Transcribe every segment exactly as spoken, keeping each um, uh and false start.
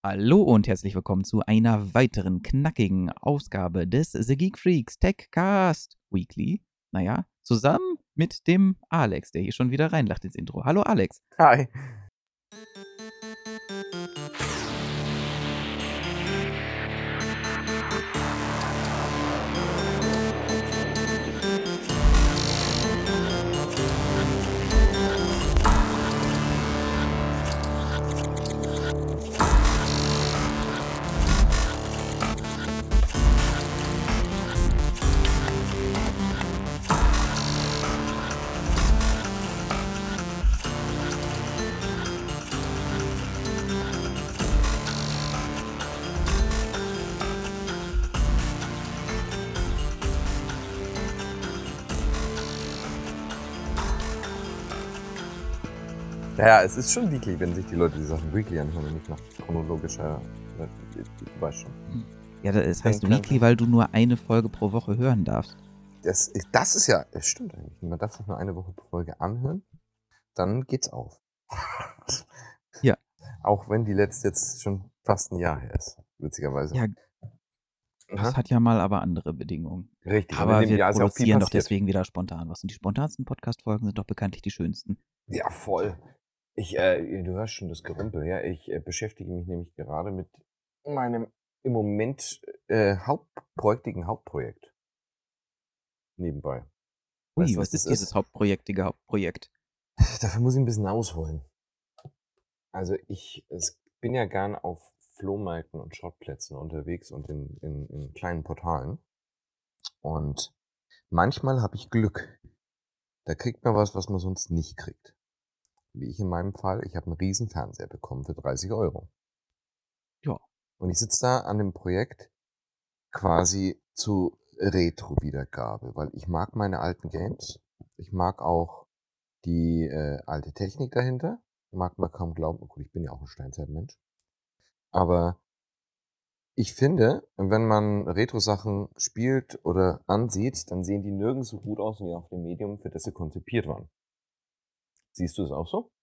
Hallo und herzlich willkommen zu einer weiteren knackigen Ausgabe des The Geek Freaks Techcast Weekly. Naja, zusammen mit dem Alex, der hier schon wieder reinlacht ins Intro. Hallo Alex. Hi. Naja, es ist schon Weekly, wenn sich die Leute die Sachen Weekly anhören und nicht nach chronologischer. Du weißt schon. Ja, das heißt Weekly, weil du nur eine Folge pro Woche hören darfst. Das, das ist ja, das stimmt eigentlich. Man darf sich nur eine Woche pro Folge anhören, dann geht's auf. Ja. Auch wenn die letzte jetzt schon fast ein Jahr her ist, witzigerweise. Ja, das Aha. hat ja mal aber andere Bedingungen. Richtig. Aber wir Jahr produzieren doch deswegen wieder spontan was. Und die spontansten Podcast-Folgen sind doch bekanntlich die schönsten. Ja, voll. Ich, äh, du hörst schon das Gerümpel, ja. Ich äh, beschäftige mich nämlich gerade mit meinem im Moment äh, hauptprojektigen Hauptprojekt. Nebenbei. Ui, Weißt du, was, was ist das dieses ist? hauptprojektige Hauptprojekt? Dafür muss ich ein bisschen ausholen. Also ich es bin ja gern auf Flohmärkten und Schrottplätzen unterwegs und in, in, in kleinen Portalen. Und manchmal habe ich Glück. Da kriegt man was, was man sonst nicht kriegt. Wie ich in meinem Fall, ich habe einen riesen Fernseher bekommen für dreißig Euro. Ja. Und ich sitze da an dem Projekt quasi zu Retro-Wiedergabe, weil ich mag meine alten Games. Ich mag auch die äh, alte Technik dahinter. Mag man kaum glauben. Gut, ich bin ja auch ein Steinzeitmensch. Aber ich finde, wenn man Retro-Sachen spielt oder ansieht, dann sehen die nirgends so gut aus wie auf dem Medium, für das sie konzipiert waren. Siehst du es auch so?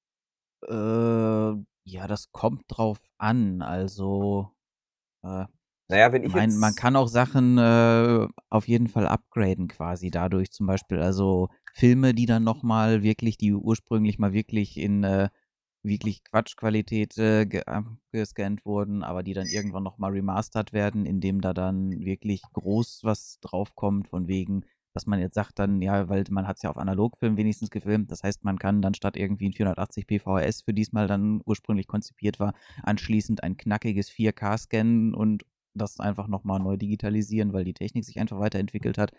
Äh, ja, das kommt drauf an. Also, äh, Naja, wenn ich mein, jetzt... man kann auch Sachen äh, auf jeden Fall upgraden quasi dadurch. Zum Beispiel also Filme, die dann nochmal wirklich, die ursprünglich mal wirklich in äh, wirklich Quatschqualität äh, ge gescannt wurden, aber die dann irgendwann nochmal remastert werden, indem da dann wirklich groß was draufkommt, von wegen, dass man jetzt sagt dann, ja, weil man hat es ja auf Analogfilm wenigstens gefilmt, das heißt, man kann dann statt irgendwie ein vierhundertachtzig p V H S, für diesmal dann ursprünglich konzipiert war, anschließend ein knackiges vier K scannen und das einfach nochmal neu digitalisieren, weil die Technik sich einfach weiterentwickelt hat.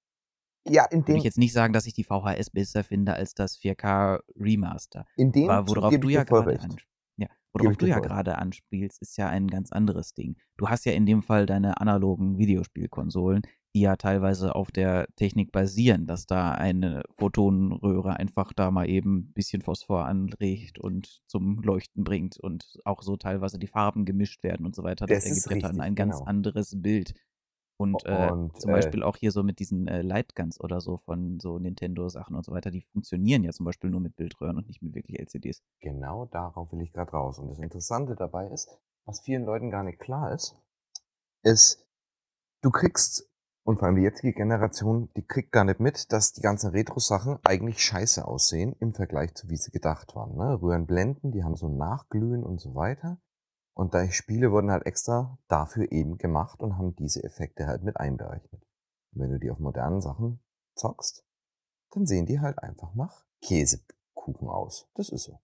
Ja, in Würde dem, ich jetzt nicht sagen, dass ich die V H S besser finde als das vier K Remaster. in dem Aber worauf gebe du ich ja dir voll gerade recht. an, ja, Gebe worauf ich du dir ja voll recht. gerade anspielst, ist ja ein ganz anderes Ding. Du hast ja in dem Fall deine analogen Videospielkonsolen, die ja teilweise auf der Technik basieren, dass da eine Photonenröhre einfach da mal eben ein bisschen Phosphor anregt und zum Leuchten bringt und auch so teilweise die Farben gemischt werden und so weiter. Das, Das ist ergibt ja dann richtig, ein ganz genau. anderes Bild. Und, äh, Und zum äh, Beispiel auch hier so mit diesen äh, Lightguns oder so von so Nintendo-Sachen und so weiter, die funktionieren ja zum Beispiel nur mit Bildröhren und nicht mit wirklich L C Ds. genau darauf will ich gerade raus. Und das Interessante dabei ist, was vielen Leuten gar nicht klar ist, ist, du kriegst, und vor allem die jetzige Generation, die kriegt gar nicht mit, dass die ganzen Retro-Sachen eigentlich scheiße aussehen im Vergleich zu wie sie gedacht waren. Ne? Röhrenblenden, die haben so ein Nachglühen und so weiter. Und die Spiele wurden halt extra dafür eben gemacht und haben diese Effekte halt mit einberechnet. Und wenn du die auf modernen Sachen zockst, dann sehen die halt einfach nach Käsekuchen aus. Das ist so.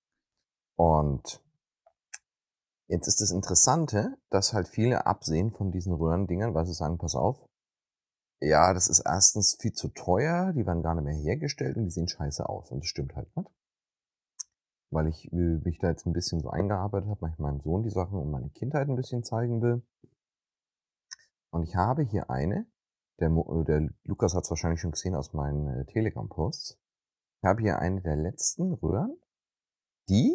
Und jetzt ist das Interessante, dass halt viele absehen von diesen Röhrendingern, weil sie sagen, pass auf, ja, das ist erstens viel zu teuer, die werden gar nicht mehr hergestellt und die sehen scheiße aus. Und das stimmt halt nicht. Weil ich äh, mich da jetzt ein bisschen so eingearbeitet habe, weil ich meinem Sohn die Sachen und meine Kindheit ein bisschen zeigen will. Und ich habe hier eine, der, Mo- äh, der Lukas hat es wahrscheinlich schon gesehen aus meinen äh, Telegram-Posts. Ich habe hier eine der letzten Röhren, die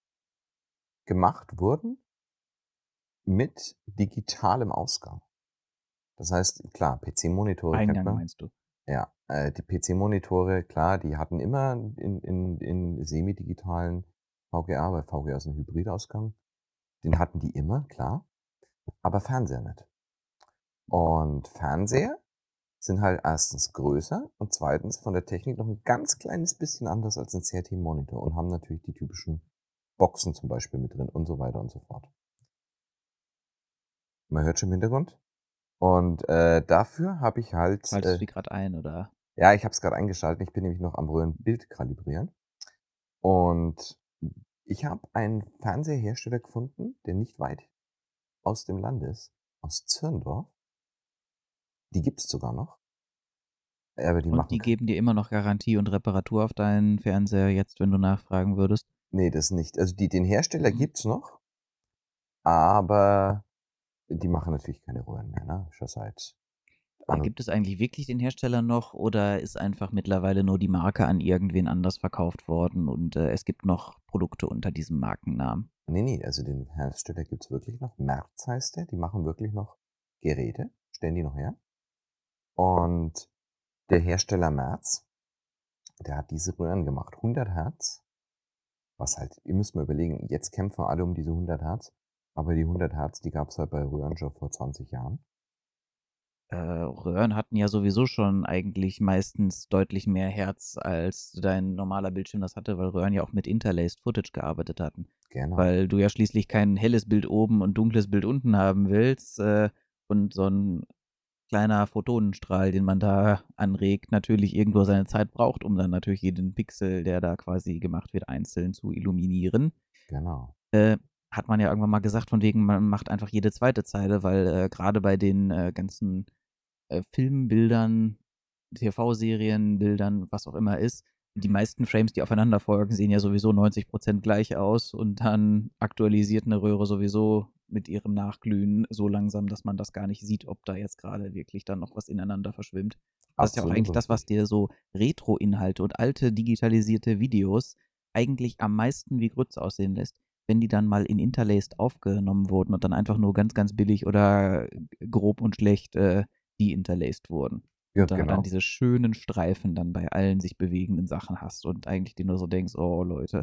gemacht wurden mit digitalem Ausgang. Das heißt, klar, P C-Monitore kennt Eingang man. meinst du? Ja, äh, die P C-Monitore, klar, die hatten immer in, in, in semi-digitalen V G A, weil V G A ist ein Hybridausgang. Den hatten die immer, klar, aber Fernseher nicht. Und Fernseher sind halt erstens größer und zweitens von der Technik noch ein ganz kleines bisschen anders als ein C R T-Monitor und haben natürlich die typischen Boxen zum Beispiel mit drin und so weiter und so fort. Man hört schon im Hintergrund. Und äh, dafür habe ich halt, Schaltest äh, du die gerade ein, oder? ja, ich habe es gerade eingeschaltet. Ich bin nämlich noch am Röhrenbild kalibrieren. Und ich habe einen Fernseherhersteller gefunden, der nicht weit aus dem Land ist, aus Zirndorf. Die gibt's sogar noch. Aber die Und machen die kein, geben dir immer noch Garantie und Reparatur auf deinen Fernseher jetzt, wenn du nachfragen würdest? nee, das nicht. Also die, den Hersteller Mhm. gibt's noch, aber die machen natürlich keine Röhren mehr, ne? Schon seit Äh, Anno. Gibt es eigentlich wirklich den Hersteller noch oder ist einfach mittlerweile nur die Marke an irgendwen anders verkauft worden und äh, es gibt noch Produkte unter diesem Markennamen? Nee, nee, also den Hersteller gibt's wirklich noch. Merz heißt der. Die machen wirklich noch Geräte, stellen die noch her. Und der Hersteller Merz, der hat diese Röhren gemacht. hundert Hertz, was halt, ihr müsst mal überlegen, jetzt kämpfen alle um diese hundert Hertz, aber die hundert Hertz, die gab's halt bei Röhren schon vor zwanzig Jahren. Äh, Röhren hatten ja sowieso schon eigentlich meistens deutlich mehr Hertz, als dein normaler Bildschirm das hatte, weil Röhren ja auch mit Interlaced Footage gearbeitet hatten. Genau, Weil du ja schließlich kein helles Bild oben und dunkles Bild unten haben willst äh, und so ein kleiner Photonenstrahl, den man da anregt, natürlich irgendwo seine Zeit braucht, um dann natürlich jeden Pixel, der da quasi gemacht wird, einzeln zu illuminieren. genau. Äh, hat man ja irgendwann mal gesagt, von wegen, man macht einfach jede zweite Zeile, weil äh, gerade bei den äh, ganzen äh, Filmbildern, T V-Serienbildern, was auch immer ist, die meisten Frames, die aufeinander folgen, sehen ja sowieso neunzig Prozent gleich aus und dann aktualisiert eine Röhre sowieso mit ihrem Nachglühen so langsam, dass man das gar nicht sieht, ob da jetzt gerade wirklich dann noch was ineinander verschwimmt. Das ist ja auch Absolut eigentlich das, was richtig. dir so Retro-Inhalte und alte digitalisierte Videos eigentlich am meisten wie Grütze aussehen lässt, wenn die dann mal in Interlaced aufgenommen wurden und dann einfach nur ganz, ganz billig oder grob und schlecht äh, de-interlaced wurden. Ja, Und da dann genau. diese schönen Streifen dann bei allen sich bewegenden Sachen hast und eigentlich dir nur so denkst, oh Leute.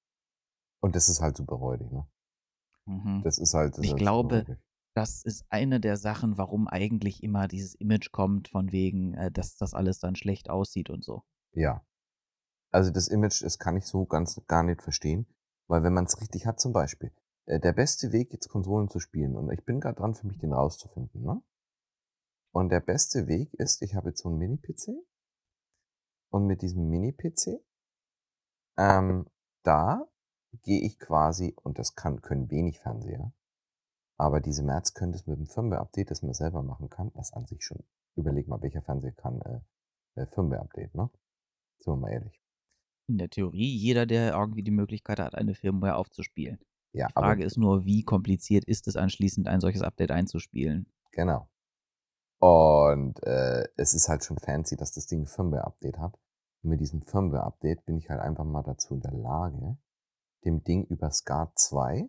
Und das ist halt super räudig, ne? Mhm. Das ist halt, das Und ist ich halt super glaube, räudig. das ist eine der Sachen, warum eigentlich immer dieses Image kommt, von wegen, äh, dass das alles dann schlecht aussieht und so. Ja. Also das Image, das kann ich so ganz gar nicht verstehen, weil wenn man es richtig hat, zum Beispiel, äh, der beste Weg, jetzt Konsolen zu spielen, und ich bin gerade dran, für mich den rauszufinden, ne? Und der beste Weg ist, ich habe jetzt so einen Mini-P C und mit diesem Mini-P C, ähm, da gehe ich quasi, und das kann, können wenig Fernseher, aber diese Merz können das mit dem Firmware-Update, das man selber machen kann, was an sich schon, überleg mal, welcher Fernseher kann äh, äh, Firmware-Update, ne? Sind wir mal ehrlich. In der Theorie, jeder, der irgendwie die Möglichkeit hat, eine Firmware aufzuspielen. Ja, Die aber Frage ist nur, wie kompliziert ist es anschließend, ein solches Update einzuspielen? genau. Und äh, es ist halt schon fancy, dass das Ding ein Firmware-Update hat. Und mit diesem Firmware-Update bin ich halt einfach mal dazu in der Lage, dem Ding über SCART zwei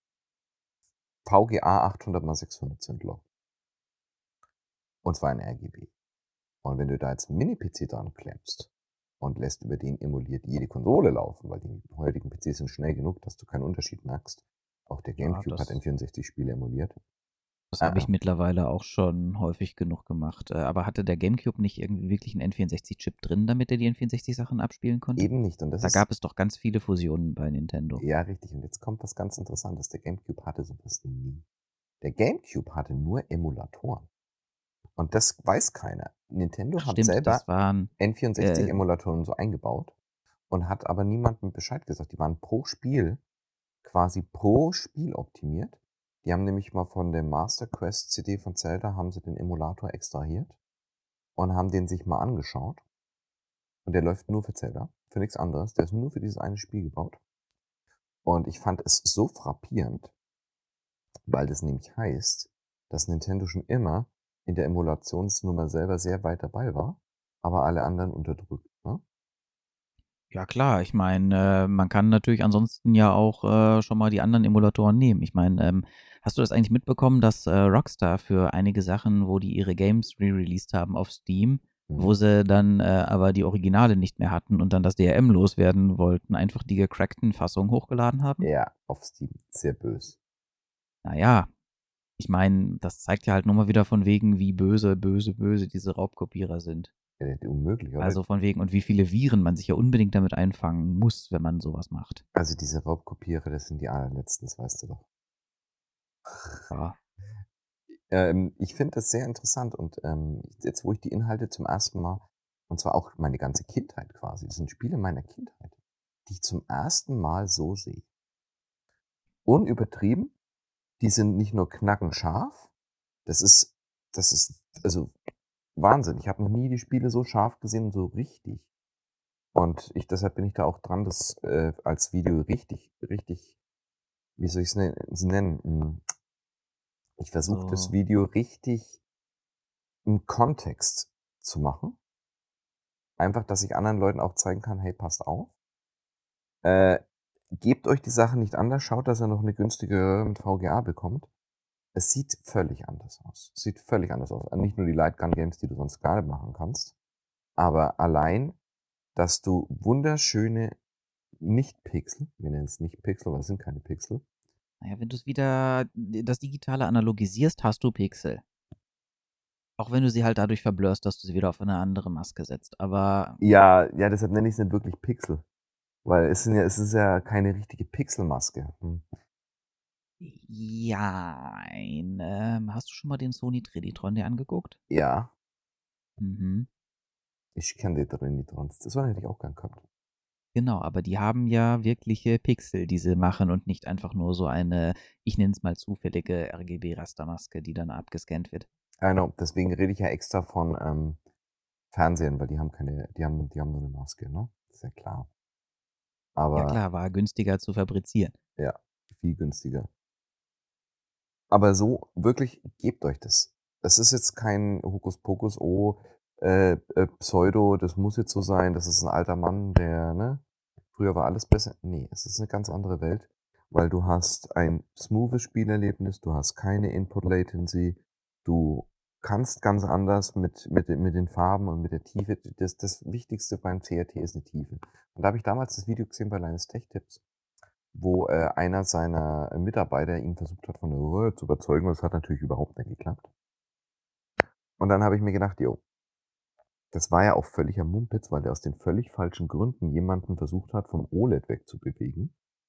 V G A achthundert mal sechshundert zu entlocken. Und zwar in R G B. Und wenn du da jetzt einen Mini-P C dran klemmst und lässt über den emuliert jede Konsole laufen, weil die heutigen P Cs sind schnell genug, dass du keinen Unterschied merkst. Auch der Ja, GameCube hat das N vierundsechzig Spiele emuliert. Das Äh, habe äh, ich mittlerweile auch schon häufig genug gemacht. Äh, aber hatte der GameCube nicht irgendwie wirklich einen N vierundsechzig-Chip drin, damit er die N vierundsechzig-Sachen abspielen konnte? eben nicht. Und das Da ist, gab es doch ganz viele Fusionen bei Nintendo. ja, richtig. Und jetzt kommt was ganz Interessantes. Der GameCube hatte sowas nie. Der GameCube hatte nur Emulatoren. Und das weiß keiner. Ach Nintendo hat stimmt, selber das waren, N vierundsechzig äh, Emulatoren so eingebaut und hat aber niemandem Bescheid gesagt. Die waren pro Spiel, quasi pro Spiel optimiert. Die haben nämlich mal von der Master Quest C D von Zelda, haben sie den Emulator extrahiert und haben den sich mal angeschaut. Und der läuft nur für Zelda, für nichts anderes. Der ist nur für dieses eine Spiel gebaut. Und ich fand es so frappierend, weil das nämlich heißt, dass Nintendo schon immer in der Emulationsnummer selber sehr weit dabei war, aber alle anderen unterdrückt. Ne? ja klar, ich meine, äh, man kann natürlich ansonsten ja auch äh, schon mal die anderen Emulatoren nehmen. Ich meine, ähm, hast du das eigentlich mitbekommen, dass äh, Rockstar für einige Sachen, wo die ihre Games re-released haben auf Steam, wo Mhm. sie dann äh, aber die Originale nicht mehr hatten und dann das D R M loswerden wollten, einfach die gecrackten Fassungen hochgeladen haben? Ja, auf Steam. Sehr böse. Naja, ich meine, das zeigt ja halt nur mal wieder von wegen, wie böse, böse, böse diese Raubkopierer sind. Äh, unmöglich, oder? Also von wegen und wie viele Viren man sich ja unbedingt damit einfangen muss, wenn man sowas macht. Also diese Raubkopierer, das sind die allerletzten, das weißt du doch. Ja. Ähm, ich finde das sehr interessant und ähm, jetzt, wo ich die Inhalte zum ersten Mal, und zwar auch meine ganze Kindheit quasi, das sind Spiele meiner Kindheit, die ich zum ersten Mal so sehe. Unübertrieben, die sind nicht nur knackenscharf, das ist, das ist, also Wahnsinn. Ich habe noch nie die Spiele so scharf gesehen, so richtig. Und ich, deshalb bin ich da auch dran, das äh, als Video richtig, richtig, wie soll ich es nennen? Hm, Ich versuche das So, Video richtig im Kontext zu machen. Einfach, dass ich anderen Leuten auch zeigen kann, hey, passt auf. Äh, Gebt euch die Sache nicht anders, schaut, dass ihr noch eine günstige mit V G A bekommt. Es sieht völlig anders aus. Es sieht völlig anders aus. Nicht nur die Lightgun Games, die du sonst gar nicht machen kannst, aber allein, dass du wunderschöne Nicht-Pixel, wir nennen es nicht Pixel, aber es sind keine Pixel. naja, wenn du es wieder das Digitale analogisierst, hast du Pixel. Auch wenn du sie halt dadurch verblurrst, dass du sie wieder auf eine andere Maske setzt. Aber Ja, ja, deshalb nenne ich es nicht wirklich Pixel. Weil es, sind ja, es ist ja keine richtige Pixelmaske. Hm. ja, ein, ähm, hast du schon mal den Sony Trinitron dir angeguckt? Ja, Mhm. ich kenne die Trinitrons. Das war hätte ich auch gern gehabt. Genau, aber die haben ja wirkliche Pixel, die sie machen und nicht einfach nur so eine, ich nenne es mal zufällige R G B-Rastermaske, die dann abgescannt wird. I know, deswegen rede ich ja extra von ähm, Fernsehen, weil die haben keine, die haben, die haben nur eine Maske, ne? Ist ja klar. Ja Aber klar, war günstiger zu fabrizieren. ja, viel günstiger. Aber so, wirklich, gebt euch das. Das ist jetzt kein Hokuspokus, oh, äh, äh, Pseudo, das muss jetzt so sein, das ist ein alter Mann, der, ne? Früher war alles besser. Nee, es ist eine ganz andere Welt, weil du hast ein smoothes Spielerlebnis, du hast keine Input Latency, du kannst ganz anders mit, mit, den- mit den Farben und mit der Tiefe. Das, das Wichtigste beim C R T ist eine Tiefe. Und da habe ich damals das Video gesehen bei Linus Tech Tips, wo äh, einer seiner Mitarbeiter ihn versucht hat, von der Röhre zu überzeugen. Und es hat natürlich überhaupt nicht geklappt. Und dann habe ich mir gedacht, jo, das war ja auch völliger Mumpitz, weil der aus den völlig falschen Gründen jemanden versucht hat, vom O L E D wegzubewegen.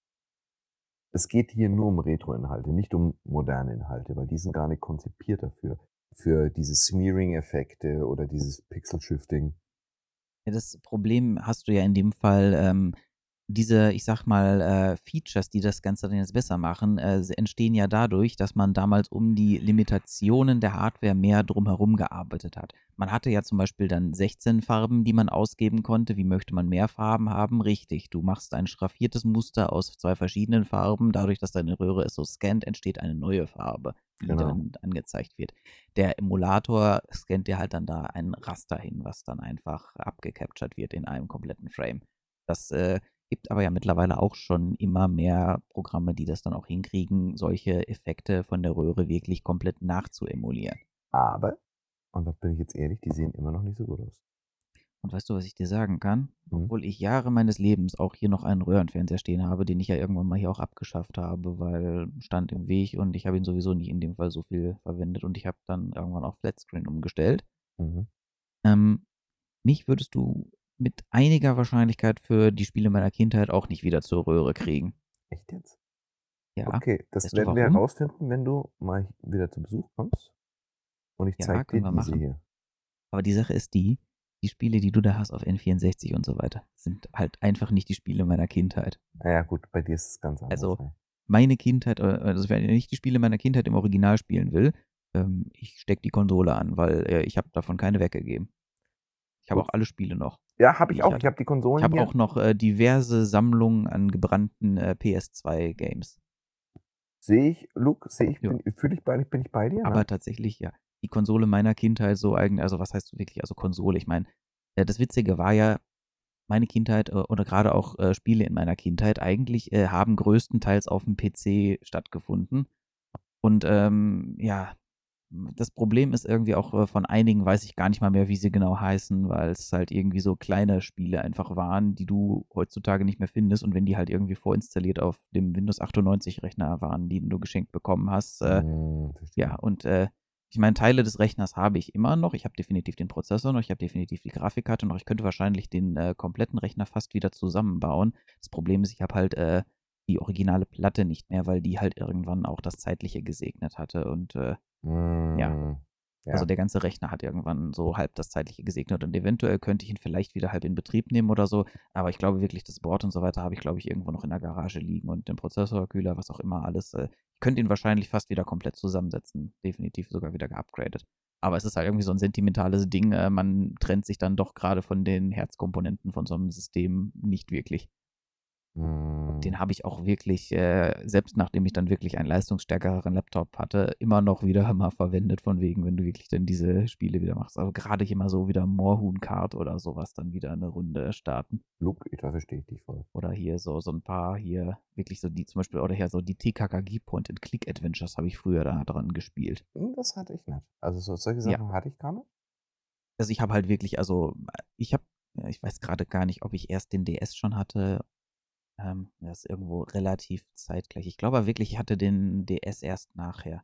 Es geht hier nur um Retro-Inhalte, nicht um moderne Inhalte, weil die sind gar nicht konzipiert dafür. Für diese Smearing-Effekte oder dieses Pixel-Shifting. Ja, das Problem hast du ja in dem Fall, ähm, diese, ich sag mal, äh, Features, die das Ganze dann jetzt besser machen, äh, s- entstehen ja dadurch, dass man damals um die Limitationen der Hardware mehr drumherum gearbeitet hat. Man hatte ja zum Beispiel dann sechzehn Farben, die man ausgeben konnte. Wie möchte man mehr Farben haben? Richtig, du machst ein schraffiertes Muster aus zwei verschiedenen Farben. Dadurch, dass deine Röhre es so scannt, entsteht eine neue Farbe, die Genau. dann angezeigt wird. Der Emulator scannt dir halt dann da ein Raster hin, was dann einfach abgecaptured wird in einem kompletten Frame. Das äh, gibt aber ja mittlerweile auch schon immer mehr Programme, die das dann auch hinkriegen, solche Effekte von der Röhre wirklich komplett nachzuemulieren. Aber, und da bin ich jetzt ehrlich, die sehen immer noch nicht so gut aus. Und weißt du, was ich dir sagen kann? Hm? Obwohl ich Jahre meines Lebens auch hier noch einen Röhrenfernseher stehen habe, den ich ja irgendwann mal hier auch abgeschafft habe, weil stand im Weg und ich habe ihn sowieso nicht in dem Fall so viel verwendet und ich habe dann irgendwann auf Flatscreen umgestellt. Mhm. Ähm, mich würdest du mit einiger Wahrscheinlichkeit für die Spiele meiner Kindheit auch nicht wieder zur Röhre kriegen. Echt jetzt? Ja. Okay, das Weißt du werden wir warum? herausfinden, wenn du mal wieder zu Besuch kommst. Und ich Ja, zeige dir können wir diese machen. hier. Aber die Sache ist die, die Spiele, die du da hast auf N vierundsechzig und so weiter, sind halt einfach nicht die Spiele meiner Kindheit. Naja, gut, bei dir ist es ganz anders. Also Ne? meine Kindheit, äh, also wenn ich nicht die Spiele meiner Kindheit im Original spielen will, ähm, ich stecke die Konsole an, weil äh, ich habe davon keine weggegeben. Ich habe Gut. auch alle Spiele noch, Ja, habe die ich ich auch. Ich hatte. habe die Ich Konsolen habe hier. auch noch äh, diverse Sammlungen an gebrannten äh, P S zwei Games. Sehe ich, Luke, sehe ich, Ja. bin, fühle ich bei, bin ich bei dir, Aber ne? tatsächlich, ja, die Konsole meiner Kindheit so eigen, also was heißt wirklich, also Konsole, ich meine, äh, das Witzige war ja, meine Kindheit äh, oder gerade auch äh, Spiele in meiner Kindheit eigentlich äh, haben größtenteils auf dem P C stattgefunden. Und ähm, ja, das Problem ist irgendwie auch, äh, von einigen weiß ich gar nicht mal mehr, wie sie genau heißen, weil es halt irgendwie so kleine Spiele einfach waren, die du heutzutage nicht mehr findest. Und wenn die halt irgendwie vorinstalliert auf dem Windows achtundneunzig-Rechner waren, den du geschenkt bekommen hast, äh, Hm, ja, verstehe. und äh, ich meine, Teile des Rechners habe ich immer noch. Ich habe definitiv den Prozessor noch, ich habe definitiv die Grafikkarte noch. Ich könnte wahrscheinlich den äh, kompletten Rechner fast wieder zusammenbauen. Das Problem ist, ich habe halt äh, die originale Platte nicht mehr, weil die halt irgendwann auch das Zeitliche gesegnet hatte. Und äh, ja, Hm, also ja. der ganze Rechner hat irgendwann so halb das Zeitliche gesegnet. Und eventuell könnte ich ihn vielleicht wieder halb in Betrieb nehmen oder so. Aber ich glaube wirklich, das Board und so weiter habe ich, glaube ich, irgendwo noch in der Garage liegen. Und den Prozessor, Kühler, was auch immer, alles. Äh, ich könnte ihn wahrscheinlich fast wieder komplett zusammensetzen. Definitiv sogar wieder geupgradet. Aber es ist halt irgendwie so ein sentimentales Ding. Äh, man trennt sich dann doch gerade von den Herzkomponenten von so einem System nicht wirklich. Hm, Den habe ich auch wirklich, äh, selbst nachdem ich dann wirklich einen leistungsstärkeren Laptop hatte, immer noch wieder mal verwendet, von wegen, wenn du wirklich dann diese Spiele wieder machst. Also gerade hier mal so wieder Moorhuhn Kart oder sowas dann wieder eine Runde starten. Luke, da verstehe ich dich voll. Oder hier so, so ein paar hier, wirklich so die zum Beispiel, oder hier so die T K K G Point-and-Click-Adventures habe ich früher da dran gespielt. Hm, das hatte ich nicht. Also so, solche Ja, Sachen hatte ich gar nicht. also ich habe halt wirklich, also ich habe, ja, ich weiß gerade gar nicht, ob ich erst den D S schon hatte. Ähm, das ist irgendwo relativ zeitgleich. Ich glaube aber wirklich, ich hatte den D S erst nachher.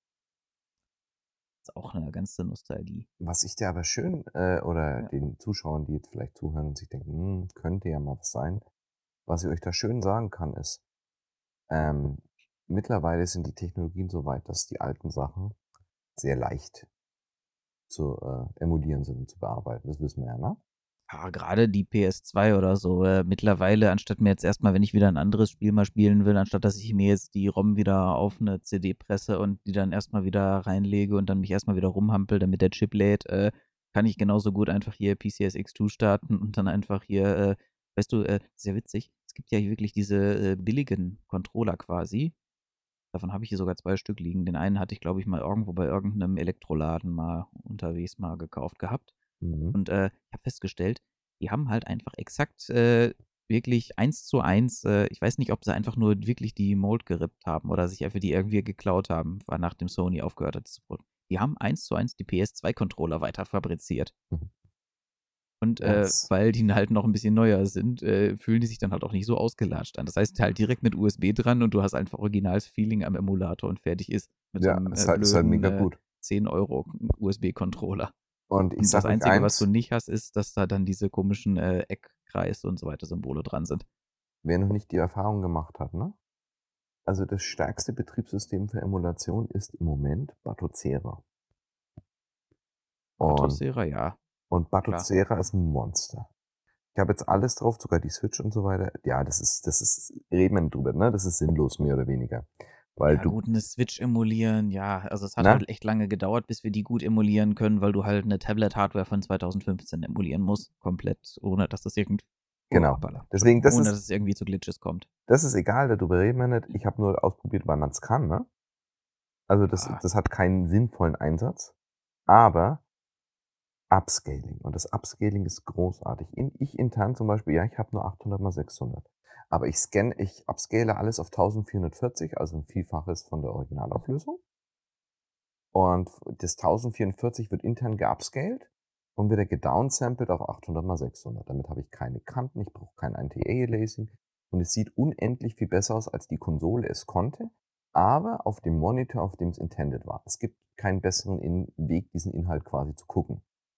Ist auch eine ganze Nostalgie. Was ich dir aber schön, äh, oder Ja. den Zuschauern, die jetzt vielleicht zuhören und sich denken, hm, könnte ja mal was sein, was ich euch da schön sagen kann, ist, ähm, mittlerweile sind die Technologien so weit, dass die alten Sachen sehr leicht zu äh, emulieren sind und zu bearbeiten. Das wissen wir ja, ne? Ja, gerade die P S zwei oder so, äh, mittlerweile, anstatt mir jetzt erstmal, wenn ich wieder ein anderes Spiel mal spielen will, anstatt dass ich mir jetzt die ROM wieder auf eine C D presse und die dann erstmal wieder reinlege und dann mich erstmal wieder rumhampel, damit der Chip lädt, äh, kann ich genauso gut einfach hier P C S X zwei starten und dann einfach hier, äh, weißt du, äh, sehr witzig, es gibt ja hier wirklich diese äh, billigen Controller quasi. Davon habe ich hier sogar zwei Stück liegen. Den einen hatte ich, glaube ich, mal irgendwo bei irgendeinem Elektroladen mal unterwegs mal gekauft gehabt. Mhm. Und äh, ich habe festgestellt, die haben halt einfach exakt äh, wirklich eins zu eins, äh, ich weiß nicht, ob sie einfach nur wirklich die Mold gerippt haben oder sich einfach die irgendwie geklaut haben, war nachdem Sony aufgehört hat zu produzieren. Die haben eins zu eins die P S zwei Controller weiter fabriziert. Mhm. Und Ja, äh, das, weil die halt noch ein bisschen neuer sind, äh, fühlen die sich dann halt auch nicht so ausgelatscht an. Das heißt halt direkt mit U S B dran und du hast einfach originales Feeling am Emulator und fertig ist. Mit so ja, einem ist äh, halt, ist halt blöden mega äh, gut. zehn Euro U S B-Controller. Und ich Und das sag euch Einzige, was du eins, nicht hast, ist, dass da dann diese komischen äh, Eckkreis und so weiter Symbole dran sind. wer noch nicht die Erfahrung gemacht hat, ne? Also das stärkste Betriebssystem für Emulation ist im Moment Batocera. Und, Atmosphäre, ja, und klar. Batocera ist ein Monster. Ich habe jetzt alles drauf, sogar die Switch und so weiter. Ja, das ist, das ist, reden wir nicht drüber, ne? Das ist sinnlos, mehr oder weniger. Weil Ja, du, gut, eine Switch emulieren, ja. Also es hat ne? halt echt lange gedauert, bis wir die gut emulieren können, weil du halt eine Tablet-Hardware von zweitausendfünfzehn emulieren musst. Komplett, ohne dass das irgendwie. Oh, Genau. hoppala, Deswegen, Entschuldigung, das ohne ist, dass es irgendwie zu Glitches kommt. das ist egal, darüber reden wir nicht. Ich habe nur ausprobiert, weil man es kann, ne? Also das, Ja, das hat keinen sinnvollen Einsatz. Aber Upscaling. Und das Upscaling ist großartig. In, ich intern zum Beispiel, ja, ich habe nur achthundert mal sechshundert. Aber ich scanne, ich upscale alles auf vierzehnhundertvierzig, also ein Vielfaches von der Originalauflösung. Und das tausendvierundvierzig wird intern geupscaled und wieder gedownsampled auf achthundert mal sechshundert. Damit habe ich keine Kanten, ich brauche kein N T A-Aliasing und es sieht unendlich viel besser aus, als die Konsole es konnte, aber auf dem Monitor, auf dem es intended war. Es gibt keinen besseren in Weg, diesen Inhalt quasi zu gucken.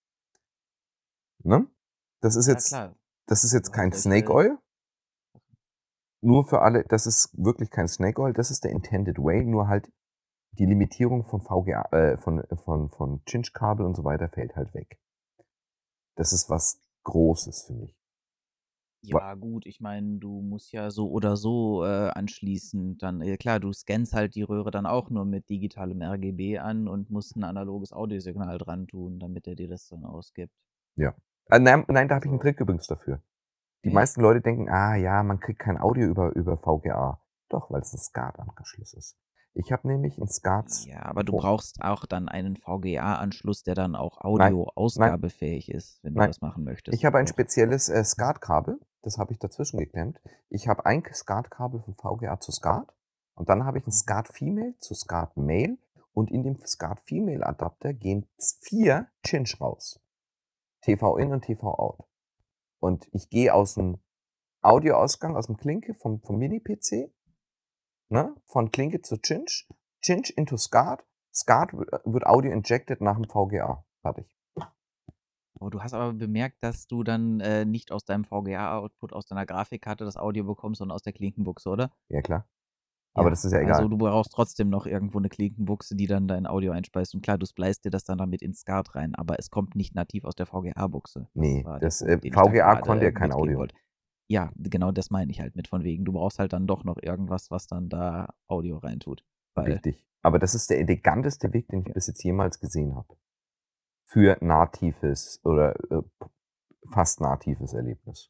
Ne? Das ist ja jetzt, klar. das ist jetzt Du hast kein Snake solche. Oil. Nur für alle, das ist wirklich kein Snake Oil, das ist der intended way, nur halt die Limitierung von V G A, äh, von, von, von Cinch-Kabel und so weiter fällt halt weg. Das ist was Großes für mich. Wa- Ja, gut, ich meine, du musst ja so oder so äh, anschließend dann, äh, klar, du scannst halt die Röhre dann auch nur mit digitalem R G B an und musst ein analoges Audiosignal dran tun, damit er dir das dann ausgibt. Ja. Äh, nein, nein, da habe ich einen Also, Trick übrigens dafür. Die echt? meisten Leute denken, ah ja, man kriegt kein Audio über, über V G A. Doch, weil es ein SCART-Anschluss ist. Ich habe nämlich ein SCART. Ja, aber du Wo, brauchst auch dann einen V G A-Anschluss, der dann auch nein, nein, Audio-ausgabefähig ist, wenn du nein. das machen möchtest. Ich habe ein Doch. spezielles äh, SCART-Kabel. Das habe ich dazwischen geklemmt. Ich habe ein SCART-Kabel von V G A zu SCART. Und dann habe ich ein Mhm. SCART Female zu SCART Male. und in dem SCART Female Adapter gehen vier Cinch raus. T V-In und T V-Out. Und ich gehe aus dem Audioausgang, aus dem Klinke vom, vom Mini-P C, ne, von Klinke zu Cinch, Cinch into SCART, SCART wird Audio injected nach dem V G A. Fertig. Oh, du hast aber bemerkt, dass du dann äh, nicht aus deinem V G A-Output, aus deiner Grafikkarte das Audio bekommst, sondern aus der Klinkenbuchse, oder? Ja, klar. Aber Ja, das ist ja also egal. du brauchst trotzdem noch irgendwo eine Klinkenbuchse, die dann dein Audio einspeist. Und klar, du splicest dir das dann damit ins SCART rein, aber es kommt nicht nativ aus der V G A-Buchse. Das Nee, war der das äh, Punkt, den ich da V G A gerade konnte ja äh, kein mitgeben Audio. wollte. Ja, genau das meine ich halt mit von wegen. Du brauchst halt dann doch noch irgendwas, was dann da Audio reintut. Weil, Richtig. Aber das ist der eleganteste Weg, den ich Ja. bis jetzt jemals gesehen habe. Für natives oder äh, fast natives Erlebnis.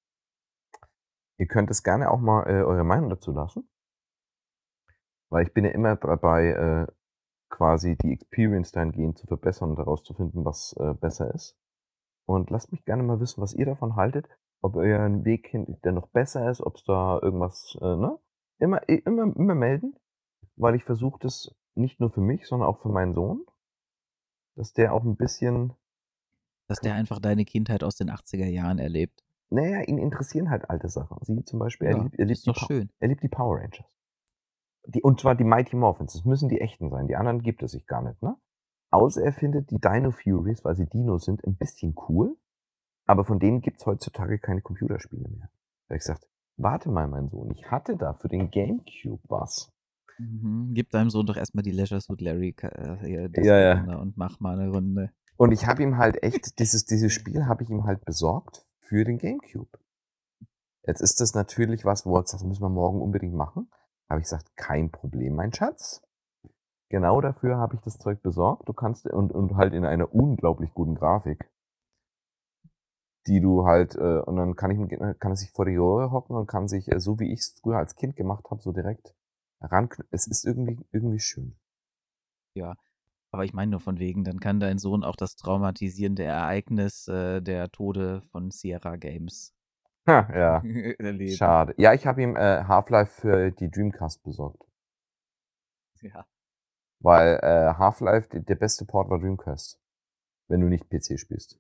Ihr könnt es gerne auch mal äh, eure Meinung dazu lassen. Weil ich bin ja immer dabei, äh, quasi die Experience dahingehend zu verbessern und herauszufinden, was äh, besser ist. Und lasst mich gerne mal wissen, was ihr davon haltet, ob euer Weg hin der noch besser ist, ob es da irgendwas, äh, ne? Immer, i- immer, immer melden, weil ich versuche das nicht nur für mich, sondern auch für meinen Sohn, dass der auch ein bisschen, dass der einfach deine Kindheit aus den achtziger Jahren erlebt. naja, ihn interessieren halt alte Sachen. Sie zum Beispiel, er Ja, liebt, er ist liebt, die, doch Pa- schön. er liebt die Power Rangers. Die, und zwar die Mighty Morphins. Das müssen die echten sein. Die anderen gibt es sich gar nicht, ne? Außer er findet die Dino Furies, weil sie Dinos sind, ein bisschen cool. Aber von denen gibt es heutzutage keine Computerspiele mehr. Da hab ich gesagt, warte mal, mein Sohn, ich hatte da für den Gamecube was. Mhm. Gib deinem Sohn doch erstmal die Leisure Suit Larry äh, hier, Disc Ja, ja. runter und mach mal eine Runde. Und ich habe ihm halt echt, dieses, dieses Spiel habe ich ihm halt besorgt für den Gamecube. Jetzt ist das natürlich was, wo er sagt, das müssen wir morgen unbedingt machen. Habe ich gesagt, kein Problem, mein Schatz. Genau dafür habe ich das Zeug besorgt. Du kannst, und, und halt in einer unglaublich guten Grafik, die du halt, äh, und dann kann ich, kann er sich vor die Röhre hocken und kann sich, äh, so wie ich es früher als Kind gemacht habe, so direkt ran. Es ist irgendwie, irgendwie schön. Ja, aber ich meine nur von wegen, dann kann dein Sohn auch das traumatisierende Ereignis äh, der Tode von Sierra Games Ha, ja, erleben. schade. Ja, ich habe ihm äh, Half-Life für die Dreamcast besorgt. Ja. Weil äh, Half-Life, die- der beste Port war Dreamcast. Wenn du nicht P C spielst.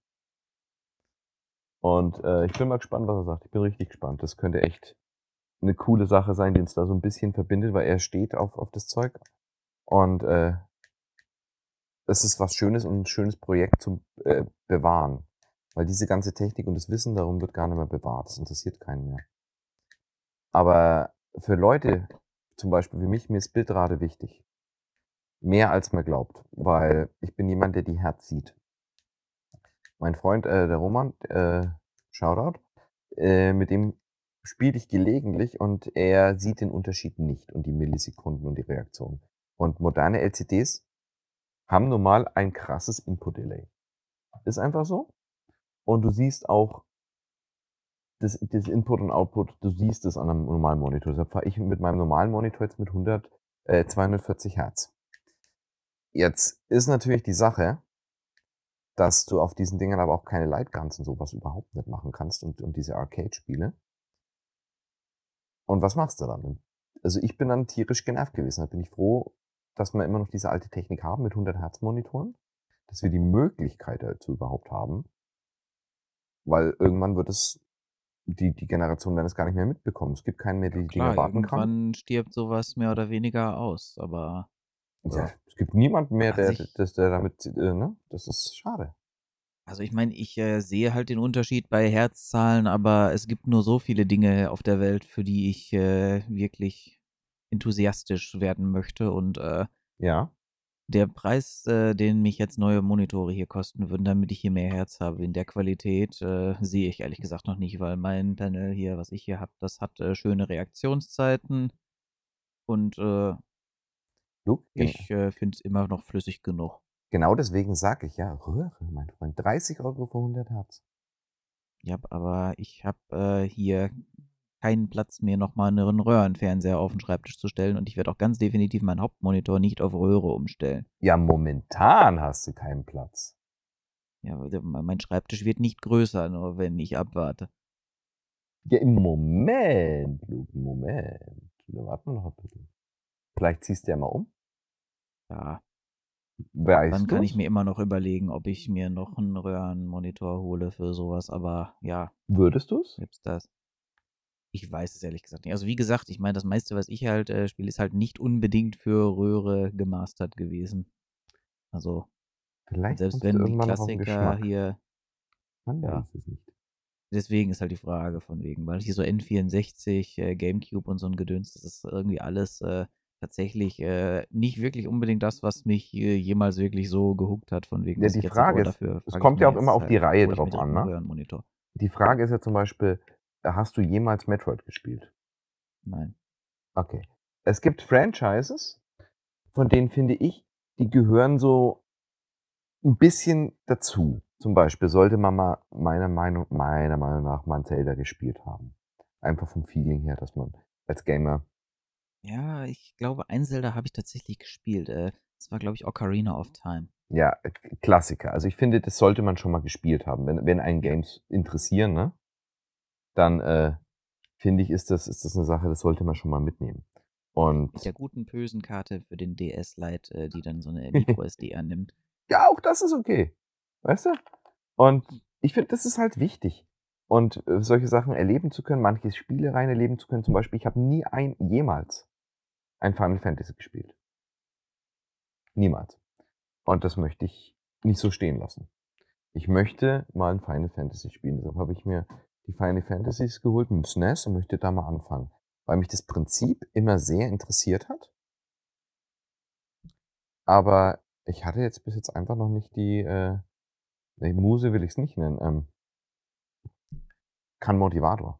Und äh, ich bin mal gespannt, was er sagt. Ich bin richtig gespannt. Das könnte echt eine coole Sache sein, die uns da so ein bisschen verbindet, weil er steht auf, auf das Zeug. Und äh, es ist was Schönes und ein schönes Projekt zum äh, Bewahren. Weil diese ganze Technik und das Wissen darum wird gar nicht mehr bewahrt. Das interessiert keinen mehr. Aber für Leute, zum Beispiel wie mich, mir ist Bildrate wichtig. Mehr als man glaubt. Weil ich bin jemand, der die Herz sieht. Mein Freund, äh, der Roman, äh, Shoutout, äh, mit dem spiele ich gelegentlich und er sieht den Unterschied nicht und die Millisekunden und die Reaktion. Und moderne L C Ds haben nun mal ein krasses Input-Delay. Ist einfach so. Und du siehst auch das, das Input und Output, du siehst es an einem normalen Monitor. Deshalb fahre ich mit meinem normalen Monitor jetzt mit hundert, äh, zweihundertvierzig Hertz. Jetzt ist natürlich die Sache, dass du auf diesen Dingern aber auch keine Lightguns und sowas überhaupt nicht machen kannst und, und diese Arcade-Spiele. Und was machst du dann? Also ich bin dann tierisch genervt gewesen. Da bin ich froh, dass wir immer noch diese alte Technik haben mit hundert Hertz Monitoren, dass wir die Möglichkeit dazu überhaupt haben, weil irgendwann wird es, die, die Generation werden es gar nicht mehr mitbekommen. Es gibt keinen mehr, der die Dinger Klar, warten kann. irgendwann stirbt sowas mehr oder weniger aus, aber Ja, es gibt niemanden mehr, also der, ich, der, der damit, äh, ne? Das ist schade. also ich meine, ich äh, sehe halt den Unterschied bei Herzzahlen, aber es gibt nur so viele Dinge auf der Welt, für die ich äh, wirklich enthusiastisch werden möchte und äh, Ja. der Preis, äh, den mich jetzt neue Monitore hier kosten würden, damit ich hier mehr Herz habe in der Qualität, äh, sehe ich ehrlich gesagt noch nicht, weil mein Panel hier, was ich hier habe, das hat äh, schöne Reaktionszeiten und äh, Du, gen ich äh, finde es immer noch flüssig genug. genau deswegen sage ich ja, Röhre, mein Freund, dreißig Euro für hundert Hertz. Ja, aber ich habe äh, hier keinen Platz, mir nochmal einen Röhrenfernseher auf den Schreibtisch zu stellen und ich werde auch ganz definitiv meinen Hauptmonitor nicht auf Röhre umstellen. Ja, momentan hast du keinen Platz. Ja, also mein Schreibtisch wird nicht größer, nur wenn ich abwarte. Ja, im Moment, Luke, Moment. Wir warten noch ein bisschen. Vielleicht ziehst du ja mal um. Ja, Weißt Dann kann ich du's? mir immer noch überlegen, ob ich mir noch 'n Röhrenmonitor hole für so was, aber ja, Würdest du's? selbst das ich weiß es ehrlich gesagt nicht. Also, wie gesagt, ich meine, das meiste, was ich halt, äh, spiele, ist halt nicht unbedingt für Röhre gemastert gewesen. Also, und Vielleicht selbst kommst du wenn die irgendwann noch auf 'n Klassiker Geschmack. hier Man ja. weiß es nicht. Deswegen ist halt die Frage von wegen, weil hier so N vierundsechzig, äh, GameCube und so 'n Gedöns, das ist irgendwie alles, äh, tatsächlich, äh, nicht wirklich unbedingt das, was mich, äh, jemals wirklich so gehookt hat, von wegen, Ja, dass ich die jetzt sage: „Oh, Frage ist, dafür es frage ich kommt mir ja auch immer jetzt auf die halt Reihe hole ich mir drauf direkt an, 'n ne? Röhrenmonitor.“ Die Frage ist ja zum Beispiel, äh, hast du jemals Metroid gespielt? Nein. Okay. Es gibt Franchises, von denen finde ich, die gehören so 'n bisschen dazu. Zum Beispiel sollte man mal meiner Meinung meiner Meinung nach mal 'n Zelda gespielt haben. Einfach vom Feeling her, dass man als Gamer Ja, ich glaube, ein Zelda habe ich tatsächlich gespielt. Äh, das war, glaube ich, Ocarina of Time. Ja, äh, K Klassiker. Also, ich finde, das sollte man schon mal gespielt haben. Wenn wenn einen Ja. Games interessieren, ne? Dann, äh, finde ich, ist das ist das 'ne Sache, das sollte man schon mal mitnehmen. Mit der Und guten bösen Karte für den D S Lite, äh, die dann so 'ne Micro-SD annimmt. Ja, auch das ist okay. Weißt du? Und ich finde, das ist halt wichtig. Und, äh, solche Sachen erleben zu können, manche Spiele rein erleben zu können. Zum Beispiel, ich habe nie ein jemals ein Final Fantasy gespielt. Niemals. Und das möchte ich nicht so stehen lassen. Ich möchte mal 'n Final Fantasy spielen. Deshalb habe ich mir die Final Fantasies geholt mit'm S N E S und möchte da mal anfangen, weil mich das Prinzip immer sehr interessiert hat. Aber ich hatte jetzt bis jetzt einfach noch nicht die, äh ne, Muse will ich's nicht nennen, ähm kein Motivator.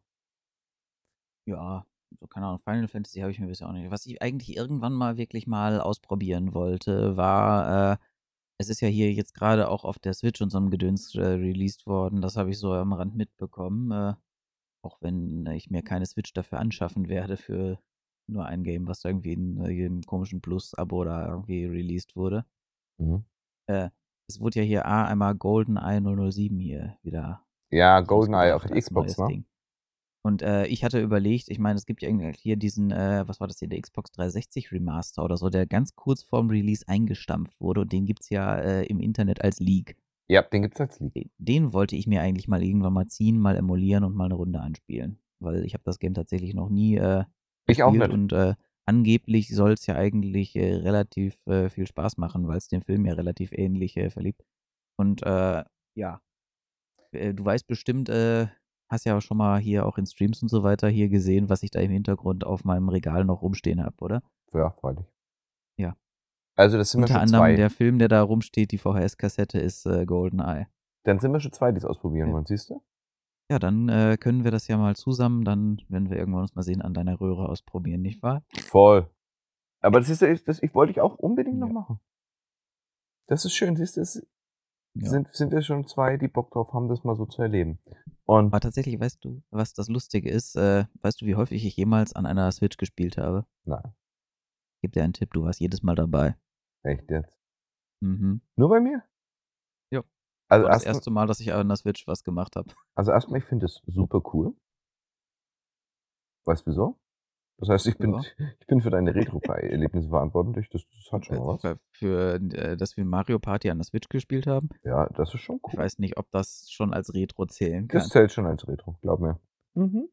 Ja, so keine Ahnung, Final Fantasy habe ich mir bisher auch nicht was ich eigentlich irgendwann mal wirklich mal ausprobieren wollte, war, äh es ist ja hier jetzt grade auch auf der Switch und so 'n Gedöns, äh, released worden. Das habe ich so am Rand mitbekommen, äh, auch wenn ich mir keine Switch dafür anschaffen werde für nur ein Game, was da irgendwie in jedem komischen Plus-Abo da irgendwie released wurde. Mhm. Äh, es wurde ja hier A einmal GoldenEye null null sieben hier wieder Ja, GoldenEye auf rausgebracht der als Xbox, neues ne? Ding. Und, äh, ich hatte überlegt ich meine, es gibt ja irgendwie hier diesen, äh was war das hier, der Xbox dreihundertsechzig Remaster oder so, der ganz kurz vorm Release eingestampft wurde und den gibt's ja, äh, im Internet als Leak. Ja, den gibt's als Leak. De den wollte ich mir eigentlich mal irgendwann mal ziehen, mal emulieren und mal 'ne Runde anspielen, weil ich habe das Game tatsächlich noch nie, äh, Ich auch gespielt nicht. und, äh, angeblich soll's ja eigentlich, äh, relativ, äh, viel Spaß machen, weil's dem Film ja relativ ähnlich, äh, verlief. Und, äh, ja. Äh, du weißt bestimmt, äh hast ja auch schon mal hier auch in Streams und so weiter hier gesehen, was ich da im Hintergrund auf meinem Regal noch rumstehen habe, oder? Ja, freilich. Ja. Also, das sind wir Unter schon anderem zwei. der Film, der da rumsteht, die VHS-Kassette ist, äh, GoldenEye. Dann sind wir schon zwei, die's ausprobieren Ja. wollen, siehst du? Ja, dann, äh, können wir das ja mal zusammen dann, wenn wir irgendwann uns mal sehen, an deiner Röhre ausprobieren, nicht wahr? Voll. Aber das ist ja das ich wollte ich auch unbedingt noch Ja. machen. Das ist schön, siehst du, es Ja. sind sind wir schon zwei, die Bock drauf haben, das mal so zu erleben. Und Aber tatsächlich, weißt du, was das Lustige ist? Äh, weißt du, wie häufig ich jemals an einer Switch gespielt habe? Nein. Gebe dir einen Tipp, du warst jedes Mal dabei. Echt jetzt? Mhm. Nur bei mir? Ja. Also, War das erst m erste Mal, dass ich an 'ner Switch was gemacht habe. Also, erst mal, ich finde das super cool. Weißt wieso? Das heißt, ich bin Ja. ich bin für deine Retro-Erlebnisse verantwortlich. Das das hat schon mal was. Für, äh, dass wir Mario Party an der Switch gespielt haben? Ja, das ist schon Ich cool. weiß nicht, ob das schon als Retro zählen Das kann. zählt schon als Retro, glaube mir. Mhm.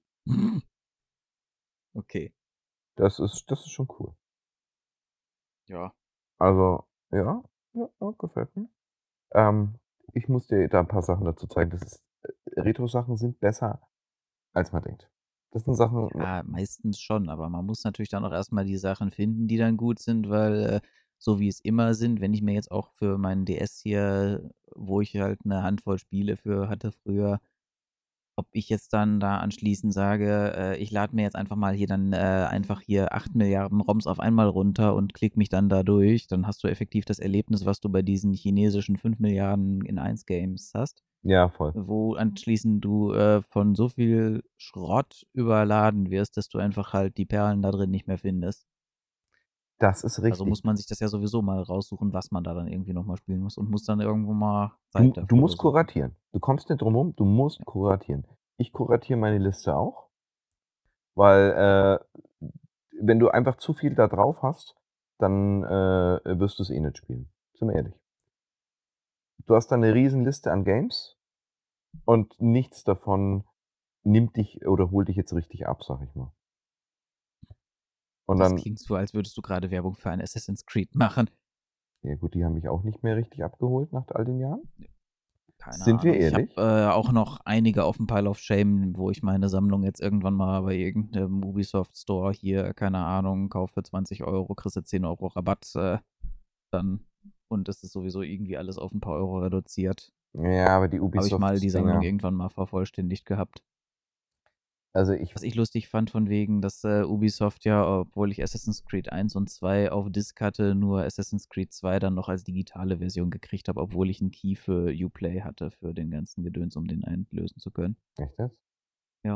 Okay. Das ist das ist schon cool. Ja. Also, ja, ja, ja, gefällt mir. Ähm, ich muss dir da 'n paar Sachen dazu zeigen. Das ist äh, Retro-Sachen sind besser, als man denkt. Das sind Sachen Ja, meistens schon, aber man muss natürlich dann auch erst mal die Sachen finden, die dann gut sind, weil, äh, so wie es immer sind, wenn ich mir jetzt auch für meinen DS hier, wo ich halt 'ne Handvoll Spiele für hatte früher ob ich jetzt dann da anschließend sage, äh, ich lade mir jetzt einfach mal hier dann, äh, einfach hier acht Milliarden ROMs auf einmal runter und klicke mich dann da durch, dann hast du effektiv das Erlebnis, was du bei diesen chinesischen fünf Milliarden in eins Games hast, Ja, voll. wo anschließend du, äh, von so viel Schrott überladen wirst, dass du einfach halt die Perlen da drin nicht mehr findest. Das ist Also, muss richtig. man sich das ja sowieso mal raussuchen, was man da dann irgendwie noch mal spielen muss und muss dann irgendwo mal Zeit Du du dafür musst suchen. kuratieren. Du kommst nicht drum rum, du musst Ja. kuratieren. Ich kuratiere meine Liste auch weil, äh, wenn du einfach zu viel da drauf hast, dann, äh, wirst du's eh nicht spielen. Sind wir ehrlich. Du hast da 'ne Riesenliste an Games und nichts davon nimmt dich oder holt dich jetzt richtig ab, sage ich mal. Und Das dann klingt so, als würdest du gerade Werbung für ein Assassin's Creed machen. Ja gut, die haben mich auch nicht mehr richtig abgeholt nach all den Jahren. Keine Sind wir Ahnung. Ich habe, ehrlich? äh, auch noch einige auf'm Pile of Shame, wo ich meine Sammlung jetzt irgendwann mal bei irgend 'nem Ubisoft Store hier, keine Ahnung, kauf für zwanzig Euro, kriegst du zehn Euro Rabatt, äh, dann und es ist sowieso irgendwie alles auf 'n paar Euro reduziert. Ja, aber die Habe ich mal die Sammlung Ubisoft-Dinger irgendwann mal vervollständigt gehabt. Also, ich Was ich lustig fand von wegen, dass, äh, Ubisoft ja, obwohl ich Assassin's Creed eins und zwei auf Disk hatte, nur Assassin's Creed zwei dann noch als digitale Version gekriegt habe, obwohl ich 'n Key für Uplay hatte für den ganzen Gedöns, um den einlösen zu können. Echt jetzt? Ja.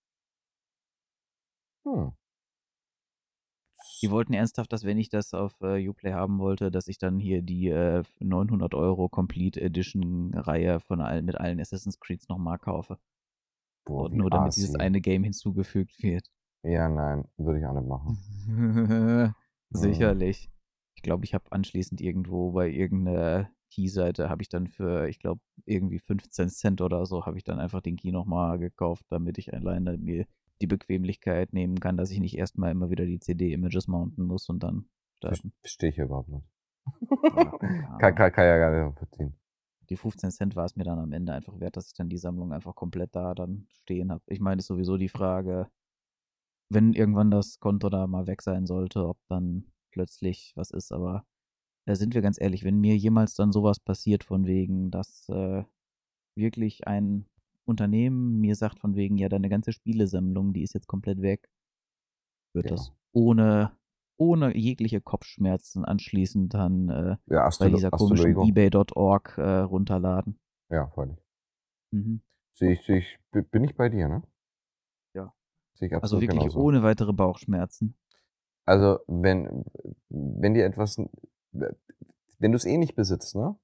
Hm. Die wollten ernsthaft, dass wenn ich das auf, äh, Uplay haben wollte, dass ich dann hier die, äh, neunhundert Euro Complete Edition Reihe von allen mit allen Assassin's Creeds noch mal kaufe. Boah, Und wie nur damit dieses assi. eine Game hinzugefügt wird. Ja, nein, würde ich auch nicht machen. Mhm. Sicherlich. Ich glaube, ich habe anschließend irgendwo bei irgend 'ner Key-Seite habe ich dann für, ich glaube, irgendwie fünfzehn Cent oder so, habe ich dann einfach den Key noch mal gekauft, damit ich alleine mir die Bequemlichkeit nehmen kann, dass ich nicht erst mal immer wieder die C D-Images mounten muss und dann Verst starten. verstehe ich überhaupt nicht. Ja, keine Kann Ahnung. kann kann ja gar nicht nachvollziehen. Die fünfzehn Cent war es mir dann am Ende einfach wert, dass ich dann die Sammlung einfach komplett da dann stehen habe. Ich meine, ist sowieso die Frage wenn irgendwann das Konto da mal weg sein sollte, ob dann plötzlich was ist, aber, äh, sind wir ganz ehrlich, wenn mir jemals dann so was passiert von wegen, dass, äh, wirklich ein Unternehmen mir sagt von wegen: „Ja, deine ganze Spielesammlung, die ist jetzt komplett weg“ wird Ja. das ohne ohne jegliche Kopfschmerzen anschließend dann, äh, Ja, hast du bei Lo dieser hast du komischen Lego? eBay Punkt org, äh, runterladen. Ja, freilich. Mhm. Sehe ich sehe ich bi bin ich bei dir, ne? Ja. Sehe ich Also, absolut wirklich genauso. ohne weitere Bauchschmerzen. Also, wenn wenn dir etwas n w wenn du's eh nicht besitzt, ne?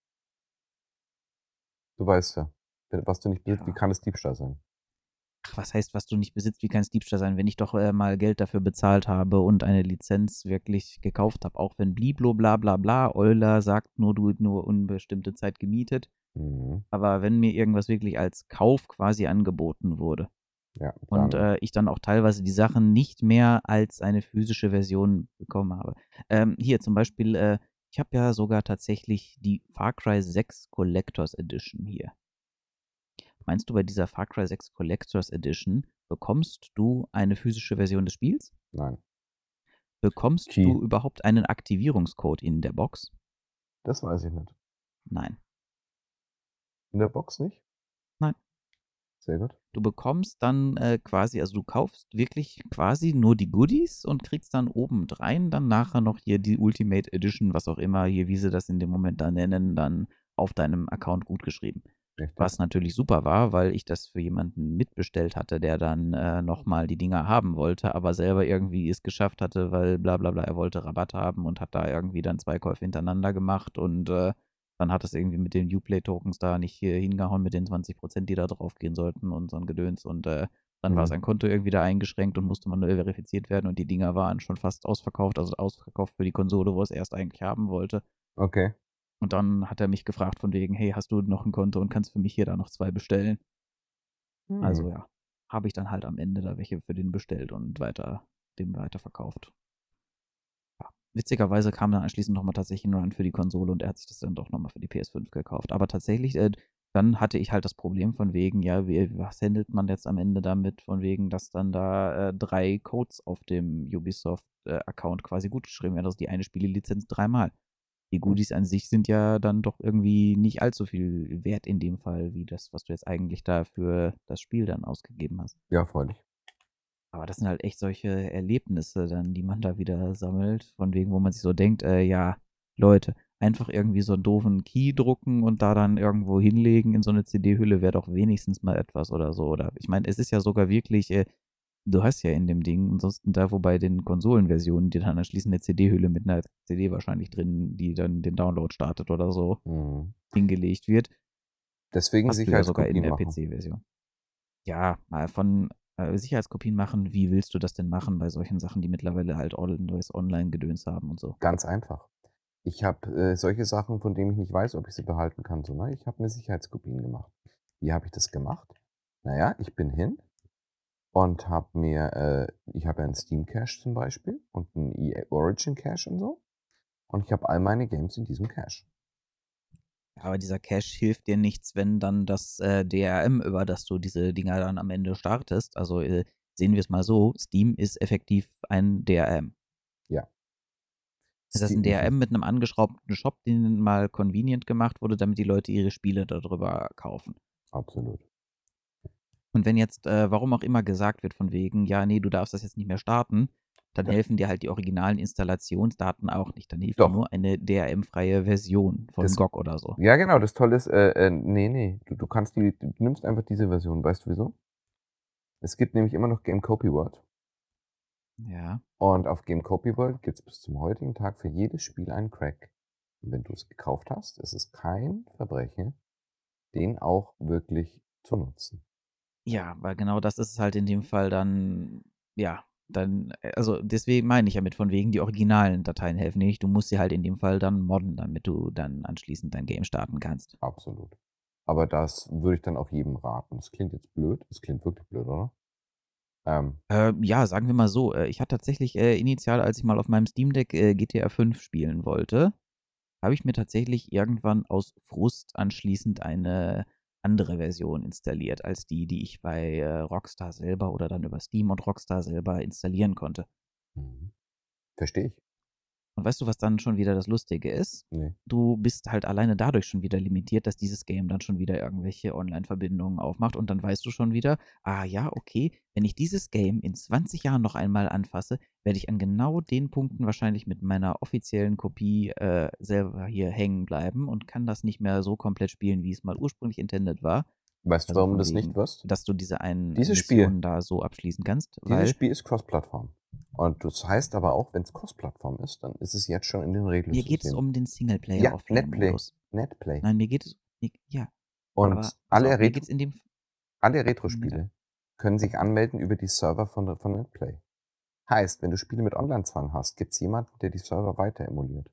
Du weißt ja, w was du nicht besitzt, wie Ja. kann es Diebstahl sein? Ach, was heißt, was du nicht besitzt? Wie kann es Diebstahl sein, wenn ich doch, äh, mal Geld dafür bezahlt habe und eine Lizenz wirklich gekauft habe, auch wenn bliblo bla bla bla, Euler sagt nur, du nur unbestimmte Zeit gemietet. Mhm. Aber wenn mir irgendwas wirklich als Kauf quasi angeboten wurde Ja, und, dann äh, ich dann auch teilweise die Sachen nicht mehr als eine physische Version bekommen habe. Ähm, hier zum Beispiel, äh, ich habe ja sogar tatsächlich die Far Cry sechs Collectors Edition hier. Meinst du, bei dieser Far Cry sechs Collectors Edition bekommst du eine physische Version des Spiels? Nein. Bekommst Key. du überhaupt einen Aktivierungscode in der Box? Das weiß ich nicht. Nein. In der Box nicht? Nein. Sehr gut. Du bekommst dann, äh, quasi also, du kaufst wirklich quasi nur die Goodies und kriegst dann obendrein dann nachher noch hier die Ultimate Edition, was auch immer hier, wie sie das in dem Moment da nennen, dann auf deinem Account gutgeschrieben. Echt Was jetzt? natürlich super war, weil ich das für jemanden mitbestellt hatte, der dann, äh, noch mal die Dinger haben wollte, aber selber irgendwie es geschafft hatte, weil bla bla bla, er wollte Rabatt haben und hat da irgendwie dann zwei Käufe hintereinander gemacht und, äh, dann hat es irgendwie mit den Uplay Tokens da nicht hier hingehauen mit den zwanzig Prozent, die da draufgehen sollten und so 'n Gedöns und, äh, dann war Mhm. sein Konto irgendwie da eingeschränkt und musste manuell verifiziert werden und die Dinger waren schon fast ausverkauft, also, ausverkauft für die Konsole, wo er's erst eigentlich haben wollte. Okay. Und dann hat er mich gefragt von wegen: „Hey, hast du noch 'n Konto und kannst für mich hier da noch zwei bestellen?“ Hm. Also, ja, habe ich dann halt am Ende da welche für den bestellt und weiter dem weiterverkauft. Ja, witzigerweise kam dann anschließend noch mal tatsächlich 'n Run für die Konsole und er hat sich das dann doch noch mal für die P S fünf gekauft. Aber tatsächlich, äh, dann hatte ich halt das Problem von wegen, ja, wie was handelt man jetzt am Ende damit, von wegen, dass dann da, äh, drei Codes auf dem Ubisoft, äh, Account quasi gutgeschrieben werden, also, die eine Spielelizenz dreimal. Die Hm. Goodies an sich sind ja dann doch irgendwie nicht allzu viel wert in dem Fall, wie das, was du jetzt eigentlich da für das Spiel dann ausgegeben hast. Ja, freilich. Aber das sind halt echt solche Erlebnisse dann, die man da wieder sammelt, von wegen, wo man sich so denkt: „Äh, ja, Leute, einfach irgendwie so 'n doofen Key drucken und da dann irgendwo hinlegen in so 'ne C D-Hülle wäre doch wenigstens mal etwas oder so.“ Oder ich meine, es ist ja sogar wirklich, äh du hast ja in dem Ding ansonsten da, wo bei den Konsolenversionen dir dann anschließend 'ne C D-Hülle mit 'ner C D wahrscheinlich drin, die dann den Download startet oder so, Mhm. hingelegt wird Deswegen hast du ja sogar in Sicherheitskopien der machen. PC-Version. Ja, mal von, äh, Sicherheitskopien machen, wie willst du das denn machen bei solchen Sachen, die mittlerweile halt always online Gedöns haben und so? Ganz einfach. Ich habe äh, solche Sachen, von denen ich nicht weiß, ob ich sie behalten kann. So, ne? Ich habe mir Sicherheitskopien gemacht. Wie habe ich das gemacht? Naja, ich bin hin und habe mir, äh, ich habe ja einen Steam Cache zum Beispiel und einen E A Origin Cache und so. Und ich habe all meine Games in diesem Cache. Aber dieser Cache hilft dir nichts, wenn dann das äh, D R M, über das du diese Dinger dann am Ende startest. Also äh, sehen wir es mal so, Steam ist effektiv ein D R M. Ja. Das ist ein D R M mit einem angeschraubten Shop, den mal convenient gemacht wurde, damit die Leute ihre Spiele darüber kaufen. Absolut. Und wenn jetzt, äh, warum auch immer gesagt wird von wegen, ja, nee, du darfst das jetzt nicht mehr starten, dann Ja. helfen dir halt die originalen Installationsdaten auch nicht. Dann hilft Doch. dir nur eine D R M-freie Version von Das- G O G oder so. Ja, genau. Das Tolle ist, äh, äh, nee, nee, du, du kannst die, du nimmst einfach diese Version. Weißt du wieso? Es gibt nämlich immer noch Game Copy World. Ja. Und auf Game Copy World gibt es bis zum heutigen Tag für jedes Spiel einen Crack. Und wenn du es gekauft hast, ist es kein Verbrechen, den auch wirklich zu nutzen. Ja, weil genau das ist halt in dem Fall dann, ja, dann, äh, also deswegen meine ich ja mit von wegen, die originalen Dateien helfen nicht. Du musst sie halt in dem Fall dann modden, damit du dann anschließend dein Game starten kannst. Absolut. Aber das würde ich dann auch jedem raten. Das klingt jetzt blöd. Das klingt wirklich blöd, oder? Ähm, Äh, ja, sagen wir mal so, äh, ich hatte tatsächlich äh, initial, als ich mal auf meinem Steam Deck äh, G T A fünf spielen wollte, habe ich mir tatsächlich irgendwann aus Frust anschließend eine andere Version installiert, als die, die ich bei äh, Rockstar selber oder dann über Steam und Rockstar selber installieren konnte. mhm. Verstehe ich. Und weißt du, was dann schon wieder das Lustige ist? Nee. Du bist halt alleine dadurch schon wieder limitiert, dass dieses Game dann schon wieder irgendwelche Online-Verbindungen aufmacht und dann weißt du schon wieder, ah ja, okay, wenn ich dieses Game in zwanzig Jahren noch einmal anfasse, werde ich an genau den Punkten wahrscheinlich mit meiner offiziellen Kopie äh, selber hier hängen bleiben und kann das nicht mehr so komplett spielen, wie es mal ursprünglich intended war. Weißt du, Also warum von du das wegen, nicht wirst? dass du diese einen Dieses Missionen Spiel. da so abschließen kannst, Dieses weil Spiel ist Cross-Plattform. Und das heißt aber auch, wenn es Cross-Plattform ist, dann ist es jetzt schon in den Regeln mir zu geht es sehen. um den Ja, Singleplayer-Offline-Modus. Netplay. Nein, mir geht es, mir- ja, Und aber pass alle, auf, mir Retro geht's in dem, alle ja, Retro-Spiele können sich anmelden über die Server von, von Netplay. Heißt, wenn du Spiele mit Online-Zwang hast, gibt es jemanden, der die Server weiter emuliert.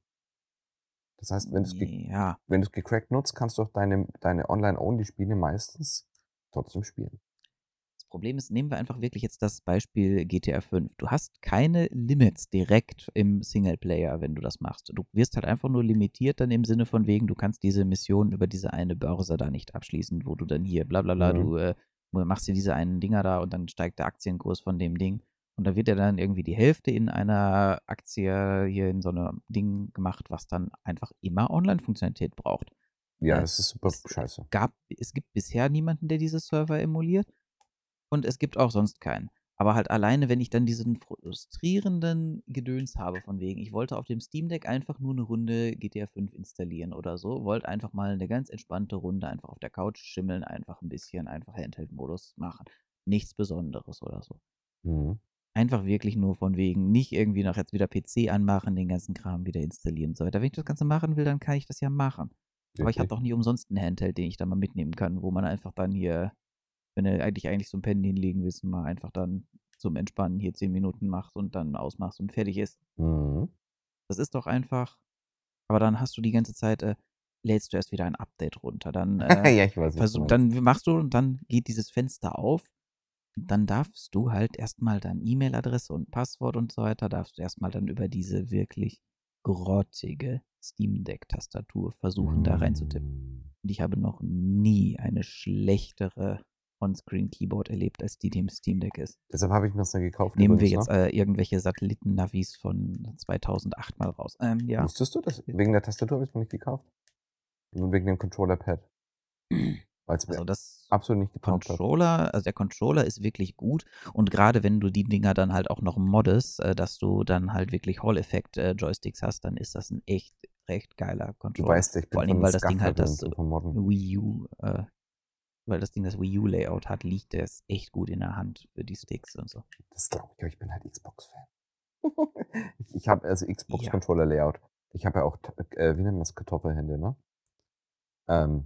Das heißt, wenn du es ge ja, wenn du's gecrackt nutzt, kannst du auch deine, deine Online-Only-Spiele meistens trotzdem spielen. das Problem ist, nehmen wir einfach wirklich jetzt das Beispiel G T A fünf. Du hast keine Limits direkt im Singleplayer, wenn du das machst. Du wirst halt einfach nur limitiert dann im Sinne von wegen, du kannst diese Mission über diese eine Börse da nicht abschließen, wo du dann hier bla bla bla, Mhm. du äh, machst dir diese einen Dinger da und dann steigt der Aktienkurs von dem Ding. Und da wird ja dann irgendwie die Hälfte in einer Aktie hier in so einem Ding gemacht, was dann einfach immer Online-Funktionalität braucht. Ja, Äh, das ist super es scheiße. gab, es gibt bisher niemanden, der diese Server emuliert. Und es gibt auch sonst keinen. Aber halt alleine, wenn ich dann diesen frustrierenden Gedöns habe, von wegen, ich wollte auf dem Steam Deck einfach nur eine Runde G T A fünf installieren oder so, wollte einfach mal eine ganz entspannte Runde einfach auf der Couch schimmeln, einfach ein bisschen, einfach Handheld-Modus machen. Nichts Besonderes oder so. Mhm. Einfach wirklich nur von wegen, nicht irgendwie noch jetzt wieder P C anmachen, den ganzen Kram wieder installieren und so weiter. Wenn ich das Ganze machen will, dann kann ich das ja machen. Aber ich habe Richtig. doch nicht umsonst einen Handheld, den ich da mal mitnehmen kann, wo man einfach dann hier, wenn du eigentlich eigentlich so ein Pennen hinlegen willst, mal einfach dann zum Entspannen hier zehn Minuten machst und dann ausmachst und fertig ist. Mhm. Das ist doch einfach. Aber dann hast du die ganze Zeit, äh, lädst du erst wieder ein Update runter. Dann, äh, Ja, ich weiß, was du versuch, meinst. dann machst du und dann geht dieses Fenster auf. Und dann darfst du halt erstmal deine E-Mail-Adresse und Passwort und so weiter, darfst du erstmal dann über diese wirklich grottige Steam Deck-Tastatur versuchen, da reinzutippen. Mhm. Und ich habe noch nie eine schlechtere On-Screen-Keyboard erlebt, als die, die im Steam Deck ist. Deshalb habe ich mir das dann gekauft Nehmen wir übrigens, jetzt ne? äh, irgendwelche Satelliten-Navis von zweitausendacht mal raus. Ähm, ja. Wusstest du das? Wegen der Tastatur habe ich es mir nicht gekauft. Nur wegen dem Controller-Pad. Weil es mir Also das absolut nicht getaugt hat. Controller, also der Controller ist wirklich gut und gerade wenn du die Dinger dann halt auch noch moddest, äh, dass du dann halt wirklich Hall-Effekt-Joysticks hast, dann ist das ein echt recht geiler Du Controller. weißt, ich bin Vor allen Dingen, von weil das Ding Scaffer halt das und vom Modden. Wii U, äh, weil das Ding das Wii U-Layout hat, liegt das echt gut in der Hand für die Sticks und so. Das glaube ich, aber ich bin halt Xbox-Fan. ich ich habe also Ja. Xbox-Controller-Layout. Ich habe ja auch, t- äh, wie nennt man das, Kartoffelhände, ne? Ähm,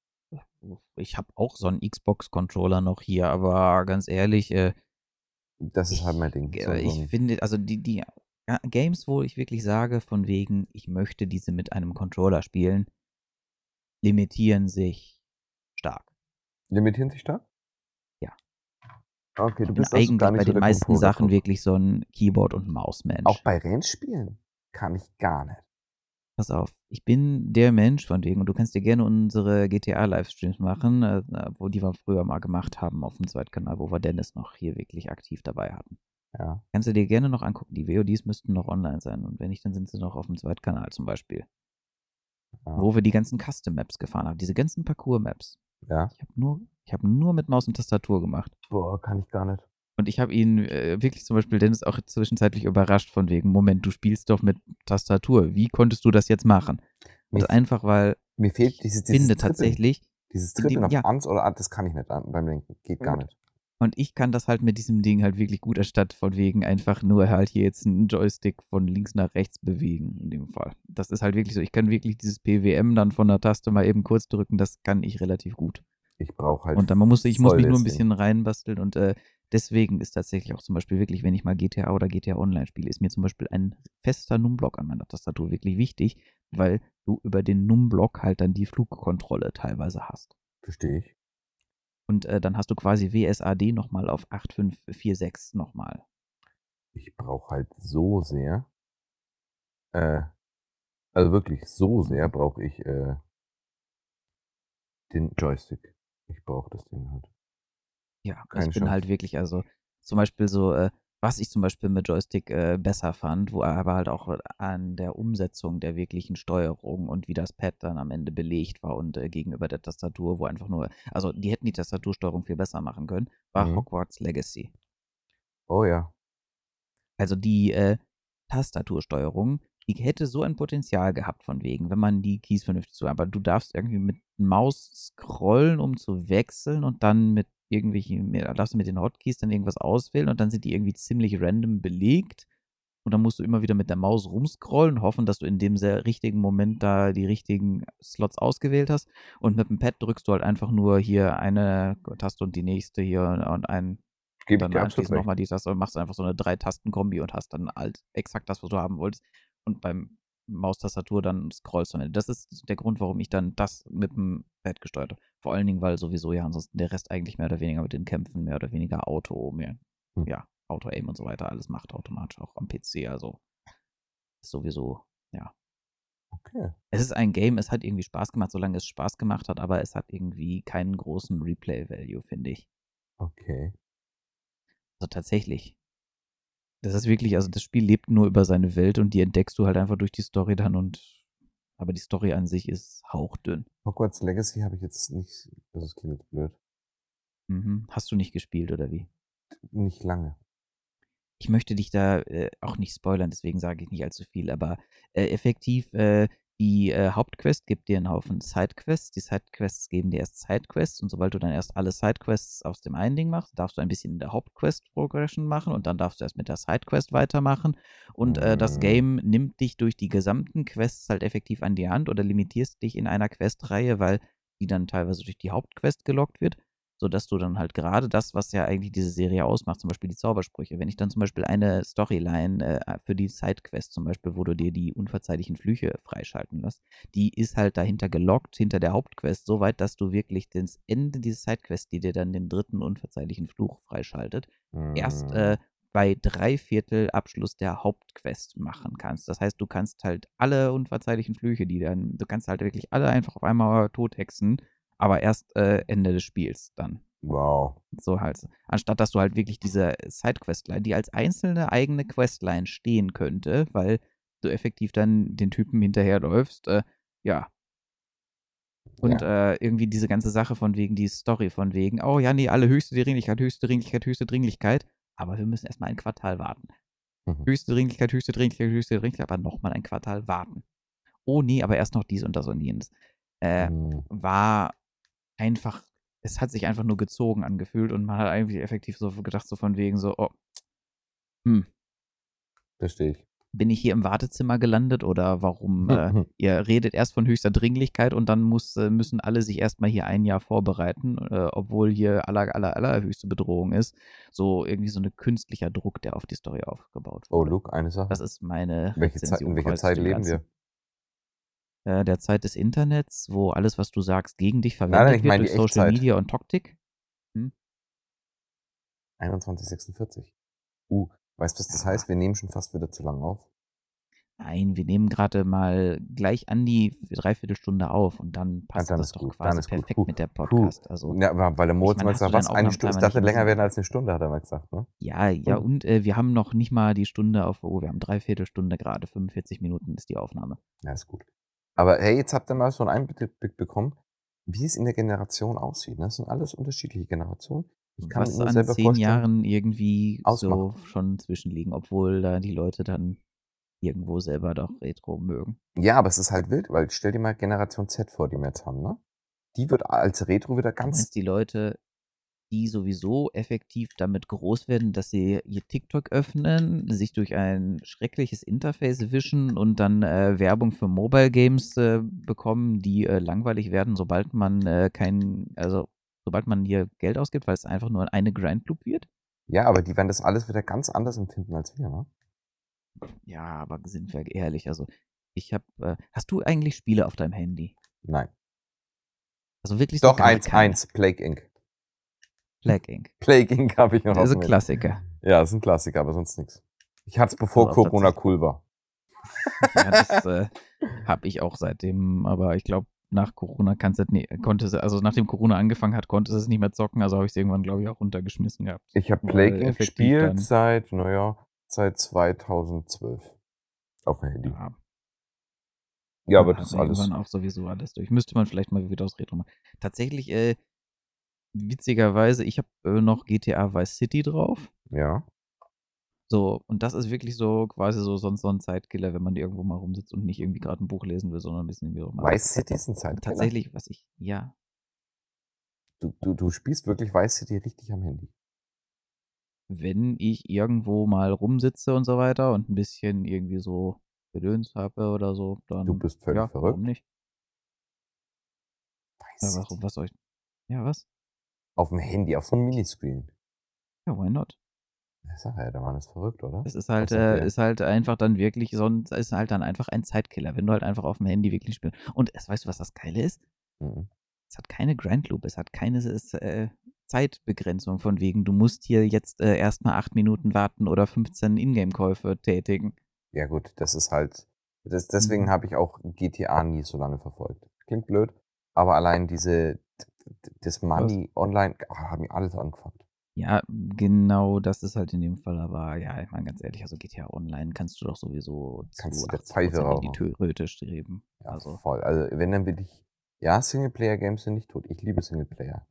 Ich habe auch so einen Xbox-Controller noch hier, aber ganz ehrlich, äh, das ist halt mein ich, Ding. So, äh, so ich ein, finde, also die, die Ja, Games, wo ich wirklich sage, von wegen, ich möchte diese mit einem Controller spielen, limitieren sich stark. Limitieren sich stark? Ja. Okay, du Ich bin bist also gar eigentlich nicht bei so den der meisten Sachen Controller-Gucker. wirklich so ein Keyboard- und Auch Maus-Mensch. bei Rennspielen kann ich gar nicht. Pass auf, ich bin der Mensch von wegen, und du kannst dir gerne unsere G T A-Livestreams machen, äh, wo die wir früher mal gemacht haben auf dem Zweitkanal, wo wir Dennis noch hier wirklich aktiv dabei hatten. Ja. Kannst du dir gerne noch angucken. Die V O Ds müssten noch online sein. Und wenn nicht, dann sind sie noch auf dem Zweitkanal zum Beispiel. Ja. Wo wir die ganzen Custom-Maps gefahren haben. Diese ganzen Parcours-Maps. Ja. Ich habe nur, ich hab nur mit Maus und Tastatur gemacht. Boah, kann ich gar nicht. Und ich habe ihn äh, wirklich zum Beispiel Dennis auch zwischenzeitlich überrascht von wegen, Moment, du spielst doch mit Tastatur. Wie konntest du das jetzt machen? Und Mir, einfach, weil mir fehlt ich dieses, dieses finde Trippeln. tatsächlich, Dieses in Trippeln dem, auf ja, Ans oder Ant, das kann ich nicht an, beim Lenken. Geht gar und, nicht. und ich kann das halt mit diesem Ding halt wirklich gut, anstatt von wegen einfach nur halt hier jetzt einen Joystick von links nach rechts bewegen, in dem Fall. Das ist halt wirklich so, ich kann wirklich dieses P W M dann von der Taste mal eben kurz drücken, das kann ich relativ gut. Ich brauche halt Und dann man muss, ich muss voll mich nur das ein Ding. bisschen reinbasteln und äh, deswegen ist tatsächlich auch zum Beispiel wirklich, wenn ich mal G T A oder G T A Online spiele, ist mir zum Beispiel ein fester Numblock an meiner Tastatur wirklich wichtig, weil du über den Numblock halt dann die Flugkontrolle teilweise hast. Verstehe ich. Und äh, dann hast du quasi W S A D nochmal auf acht fünf vier sechs nochmal. Ich brauche halt so sehr, äh, also wirklich so sehr brauche ich äh, den Joystick. Ich brauche das Ding halt. Ja, Keine ich bin halt Chance. wirklich, also zum Beispiel so, äh, was ich zum Beispiel mit Joystick äh, besser fand, wo aber halt auch an der Umsetzung der wirklichen Steuerung und wie das Pad dann am Ende belegt war und äh, gegenüber der Tastatur, wo einfach nur, also die hätten die Tastatursteuerung viel besser machen können, war Mhm. Hogwarts Legacy. Oh ja. Also die äh, Tastatursteuerung, die hätte so ein Potenzial gehabt von wegen, wenn man die Keys vernünftig so, aber du darfst irgendwie mit Maus scrollen, um zu wechseln und dann mit irgendwelchen, darfst du mit den Hotkeys dann irgendwas auswählen und dann sind die irgendwie ziemlich random belegt und dann musst du immer wieder mit der Maus rumscrollen, hoffen, dass du in dem sehr richtigen Moment da die richtigen Slots ausgewählt hast und mit dem Pad drückst du halt einfach nur hier eine Taste und die nächste hier und ein und Gebe ich dann dir absolut anschließend recht. nochmal die Taste und machst einfach so eine Drei-Tasten-Kombi und hast dann halt exakt das, was du haben wolltest. Und beim Maustastatur dann scrollst du am Ende. Das ist der Grund, warum ich dann das mit dem Pad gesteuert habe. Vor allen Dingen, weil sowieso ja ansonsten der Rest eigentlich mehr oder weniger mit den Kämpfen mehr oder weniger Auto, mehr, Hm. ja, Auto-Aim und so weiter alles macht automatisch auch am P C. Also ist sowieso, ja. Okay. Es ist ein Game, es hat irgendwie Spaß gemacht, solange es Spaß gemacht hat, aber es hat irgendwie keinen großen Replay-Value, finde ich. Okay. Also tatsächlich. Das ist wirklich, also das Spiel lebt nur über seine Welt und die entdeckst du halt einfach durch die Story dann und aber die Story an sich ist hauchdünn. Hogwarts Legacy habe ich jetzt nicht, das klingt jetzt blöd. Mhm. Hast du nicht gespielt oder wie? Nicht lange. Ich möchte dich da äh, auch nicht spoilern, deswegen sage ich nicht allzu viel, aber äh, effektiv, äh, die äh, Hauptquest gibt dir einen Haufen Sidequests. Die Sidequests geben dir erst Sidequests und sobald du dann erst alle Sidequests aus dem einen Ding machst, darfst du ein bisschen in der Hauptquest-Progression machen und dann darfst du erst mit der Sidequest weitermachen. Und äh, das Hm. Game nimmt dich durch die gesamten Quests halt effektiv an die Hand oder limitierst dich in einer Questreihe, weil die dann teilweise durch die Hauptquest gelockt wird, sodass du dann halt gerade das, was ja eigentlich diese Serie ausmacht, zum Beispiel die Zaubersprüche, wenn ich dann zum Beispiel eine Storyline äh, für die Sidequest zum Beispiel, wo du dir die unverzeihlichen Flüche freischalten lässt, die ist halt dahinter gelockt, hinter der Hauptquest, so weit, dass du wirklich das Ende dieser Sidequest, die dir dann den dritten unverzeihlichen Fluch freischaltet, erst Hm. äh, bei drei Viertel Abschluss der Hauptquest machen kannst. Das heißt, du kannst halt alle unverzeihlichen Flüche, die dann, du kannst halt wirklich alle einfach auf einmal tothexen, aber erst äh, Ende des Spiels dann. Wow. So halt. Anstatt dass du halt wirklich diese Sidequestline, die als einzelne eigene Questline stehen könnte, weil du effektiv dann den Typen hinterherläufst, äh, ja. Und Ja. äh, irgendwie diese ganze Sache von wegen, die Story von wegen, oh ja, nee, alle höchste Dringlichkeit, höchste Dringlichkeit, höchste Dringlichkeit, aber wir müssen erstmal ein Quartal warten. Mhm. Höchste Dringlichkeit, höchste Dringlichkeit, höchste Dringlichkeit, aber nochmal ein Quartal warten. Oh nee, aber erst noch dies und das und jenes. Äh, Hm. war einfach, es hat sich einfach nur gezogen angefühlt und man hat eigentlich effektiv so gedacht, so von wegen so, oh, hm, Verstehe ich. bin ich hier im Wartezimmer gelandet oder warum äh, ihr redet erst von höchster Dringlichkeit und dann muss, äh, müssen alle sich erstmal hier ein Jahr vorbereiten, äh, obwohl hier aller, aller, allerhöchste Bedrohung ist. So irgendwie so ein künstlicher Druck, der auf die Story aufgebaut Oh, wurde. Luke, eine Sache. Das ist meine Welche Zeit, in Rezension welcher quasi zu Zeit dem leben Ganzen. wir? Äh, der Zeit des Internets, wo alles, was du sagst, gegen dich Nein, verwendet nein, ich wird meine durch die Social Echtzeit. Media und Taktik. Hm? einundzwanzig sechsundvierzig. Uh, weißt du, was das Ja. heißt? Wir nehmen schon fast wieder zu lang auf. Nein, wir nehmen gerade mal gleich an die Dreiviertelstunde auf und dann Ah, passt dann das ist doch gut, dann quasi ist gut. perfekt Puh, mit der puh. Podcast. Also, Ja, aber weil der ich Moritz meine, mal hast du gesagt, deinen was? Eine Stunde, ich Aufnahmetimer dachte, nicht länger immer werden so? als eine Stunde, hat er mal gesagt, ne? Ja, ja, Und- und äh, wir haben noch nicht mal die Stunde auf, oh, wir haben Dreiviertelstunde gerade, fünfundvierzig Minuten ist die Aufnahme. Ja, ist gut. Aber hey, jetzt habt ihr mal so einen Einblick bekommen, wie es in der Generation aussieht. Ne? Das sind alles unterschiedliche Generationen. Ich kann mir Was nur an selber zehn vorstellen, Jahren irgendwie ausmacht. so schon zwischenliegen, obwohl da die Leute dann irgendwo selber doch Retro mögen. Ja, aber es ist halt wild, weil stell dir mal Generation Z vor, die wir jetzt haben, ne? Die wird als Retro wieder Du ganz. meinst die Leute, die sowieso effektiv damit groß werden, dass sie ihr TikTok öffnen, sich durch ein schreckliches Interface wischen und dann äh, Werbung für Mobile Games äh, bekommen, die äh, langweilig werden, sobald man äh, kein, also sobald man hier Geld ausgibt, weil es einfach nur eine Grind Loop wird? Ja, aber die werden das alles wieder ganz anders empfinden als wir, ne? Ja, aber sind wir ehrlich, also ich habe, äh, hast du eigentlich Spiele auf deinem Handy? Nein. Also wirklich so Doch, gar eins, keine. eins, Plague Inc. Plague Inc. Plague Inc. habe ich noch Das auf ist dem ein Handy. Klassiker. Ja, ist ein Klassiker, aber sonst nichts. Ich hatte es bevor Also auch Corona tatsächlich. cool war. Ja, das äh, habe ich auch seitdem, aber ich glaube, nach Corona kannst du, nee, konnte es, also nachdem Corona angefangen hat, konnte es nicht mehr zocken, also habe ich es irgendwann, glaube ich, auch runtergeschmissen gehabt. Ich habe Weil Plague Inc. effektiv gespielt dann, seit, naja, seit zweitausendzwölf. Auf dem Handy. ja, Ja, aber man das hat ist alles. irgendwann auch sowieso alles durch. Müsste man vielleicht mal wieder aus Retro machen. Tatsächlich, äh, witzigerweise, ich habe äh, noch G T A Vice City drauf. Ja. So, und das ist wirklich so quasi so sonst so ein Zeitkiller, wenn man irgendwo mal rumsitzt und nicht irgendwie gerade ein Buch lesen will, sondern ein bisschen irgendwie auch mal. Vice City ist ein Zeitkiller. Tatsächlich, was ich, ja, Du, du, du spielst wirklich Vice City richtig am Handy. wenn ich irgendwo mal rumsitze und so weiter und ein bisschen irgendwie so Gedöns habe oder so, dann, Du bist völlig ja, verrückt. warum nicht? Vice Ja, City. warum, was soll ich? Ja, was? Auf dem Handy, auf so einem Miniscreen. Ja, why not? Ja, sag ja, der Mann ist verrückt, oder? Es ist halt, Was sagt äh, ihr? ist halt einfach dann wirklich so ein, ist halt dann einfach ein Zeitkiller, wenn du halt einfach auf dem Handy wirklich spielst. Und es, weißt du, was das Geile ist? Mhm. Es hat keine Grind Loop, es hat keine äh, Zeitbegrenzung von wegen, du musst hier jetzt äh, erstmal acht Minuten warten oder fünfzehn Ingame-Käufe tätigen. Ja gut, das ist halt, das, deswegen Mhm. habe ich auch G T A nie so lange verfolgt. Klingt blöd, aber allein diese, das Money online, ah, hat mir alles angefuckt. Ja, genau, das ist halt in dem Fall, aber ja, ich meine ganz ehrlich, also G T A Online kannst du doch sowieso Kannst zu du der achtzig Pfeife Prozent in die rauchen. Röte streben. Ja, Also, voll. Also wenn dann will ich, ja, Singleplayer-Games sind nicht tot. Ich liebe Singleplayer.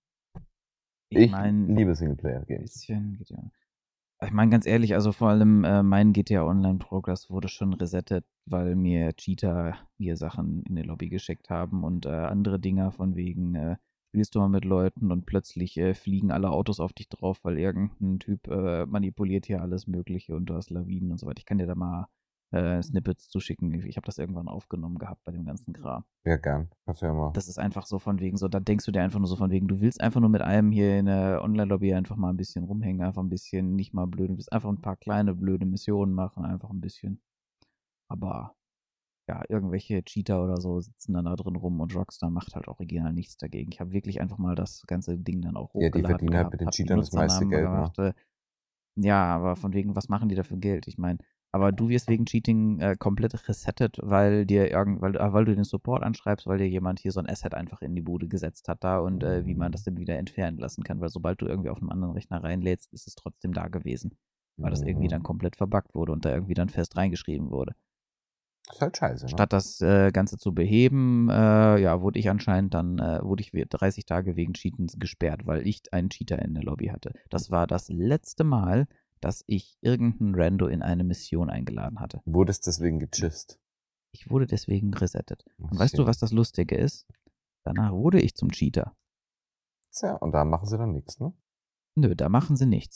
ich Ich meine, liebe Singleplayer-Games. bisschen G T A. Ich meine ganz ehrlich, also vor allem äh, mein G T A Online Progress wurde schon resettet, weil mir Cheater hier Sachen in die Lobby geschickt haben und äh, andere Dinger von wegen, äh, spielst du mal mit Leuten und plötzlich äh, fliegen alle Autos auf dich drauf, weil irgendein Typ äh, manipuliert hier alles Mögliche und du hast Lawinen und so weiter. Ich kann dir da mal äh, Snippets zuschicken. Ich habe das irgendwann aufgenommen gehabt bei dem ganzen Kram. Ja, gern. Kannst du ja mal. Das ist einfach so von wegen so, da denkst du dir einfach nur so von wegen, du willst einfach nur mit einem hier in der Online-Lobby einfach mal ein bisschen rumhängen, einfach ein bisschen nicht mal blöd, du willst einfach ein paar kleine blöde Missionen machen, einfach ein bisschen. Aber ja, irgendwelche Cheater oder so sitzen dann da drin rum und Rockstar macht halt original nichts dagegen. Ich habe wirklich einfach mal das ganze Ding dann auch Ja, die hochgeladen verdienen halt mit gehabt, den habe die Cheatern das meiste Nutzernamen Geld, ne? gemacht. Äh, ja, aber von wegen, was machen die da für Geld? Ich meine, aber du wirst wegen Cheating äh, komplett resettet, weil dir irgend, weil, äh, weil du den Support anschreibst, weil dir jemand hier so ein Asset einfach in die Bude gesetzt hat da und äh, wie man das dann wieder entfernen lassen kann, weil sobald du irgendwie auf einem anderen Rechner reinlädst, ist es trotzdem da gewesen, weil das irgendwie Mhm. dann komplett verbuggt wurde und da irgendwie dann fest reingeschrieben wurde. Ist halt scheiße, ne? Statt das äh, Ganze zu beheben, äh, ja, wurde ich anscheinend dann, äh, wurde ich dreißig Tage wegen Cheatens gesperrt, weil ich einen Cheater in der Lobby hatte. Das war das letzte Mal, dass ich irgendeinen Rando in eine Mission eingeladen hatte. Wurdest deswegen gechist. Ich wurde deswegen resettet. Und Ach, weißt du, schön. was das Lustige ist? Danach wurde ich zum Cheater. Tja, und da machen sie dann nichts, ne? Nö, da machen sie nichts.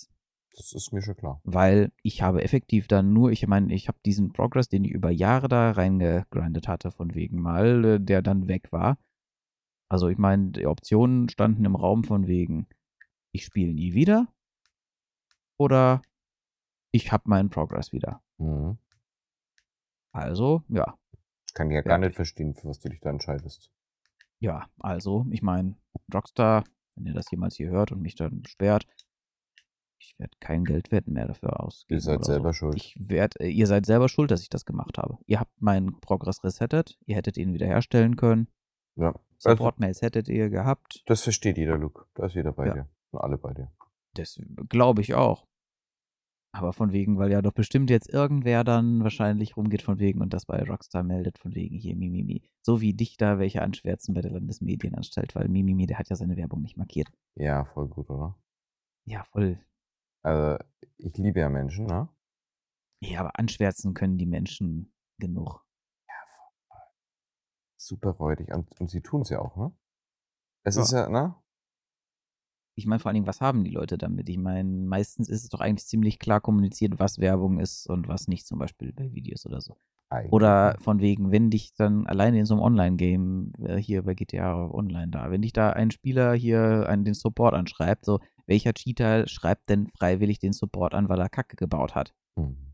Das ist mir schon klar. Weil ich habe effektiv dann nur, ich meine, ich habe diesen Progress, den ich über Jahre da reingegrindet hatte, von wegen mal, äh, der dann weg war. Also ich meine, die Optionen standen im Raum von wegen, ich spiele nie wieder oder ich habe meinen Progress wieder. Mhm. Also, ja. Kann ich ja gar nicht fertig. verstehen, für was du dich da entscheidest. Ja, also, ich meine, Rockstar, wenn ihr das jemals hier hört und mich dann sperrt, ich werde kein Geld werden mehr dafür ausgeben. Ihr seid oder selber so. schuld. Ich werd, äh, ihr seid selber schuld, dass ich das gemacht habe. Ihr habt meinen Progress resettet, ihr hättet ihn wiederherstellen können. Ja. Also, Support-Mails hättet ihr gehabt. das versteht jeder, Luke. Da ist jeder bei Ja. dir. Und alle bei dir. Das glaube ich auch. Aber von wegen, weil ja doch bestimmt jetzt irgendwer dann wahrscheinlich rumgeht von wegen und das bei Rockstar meldet von wegen hier Mimimi. So wie dich da welche anschwärzen bei der Landesmedienanstalt, weil Mimimi, der hat ja seine Werbung nicht markiert. Ja, voll gut, oder? Ja, voll. Also, ich liebe ja Menschen, ne? Ja, aber anschwärzen können die Menschen genug. Super räudig. Und, und sie tun es ja auch, ne? Es Ja. ist ja, ne? Ich meine vor allen Dingen, was haben die Leute damit? Ich meine, meistens ist es doch eigentlich ziemlich klar kommuniziert, was Werbung ist und was nicht, zum Beispiel bei Videos oder so. Eigentlich. Oder von wegen, wenn dich dann alleine in so einem Online-Game, äh, hier bei G T A Online da, wenn dich da ein Spieler hier an den Support anschreibt, so, welcher Cheater schreibt denn freiwillig den Support an, weil er Kacke gebaut hat? Hm.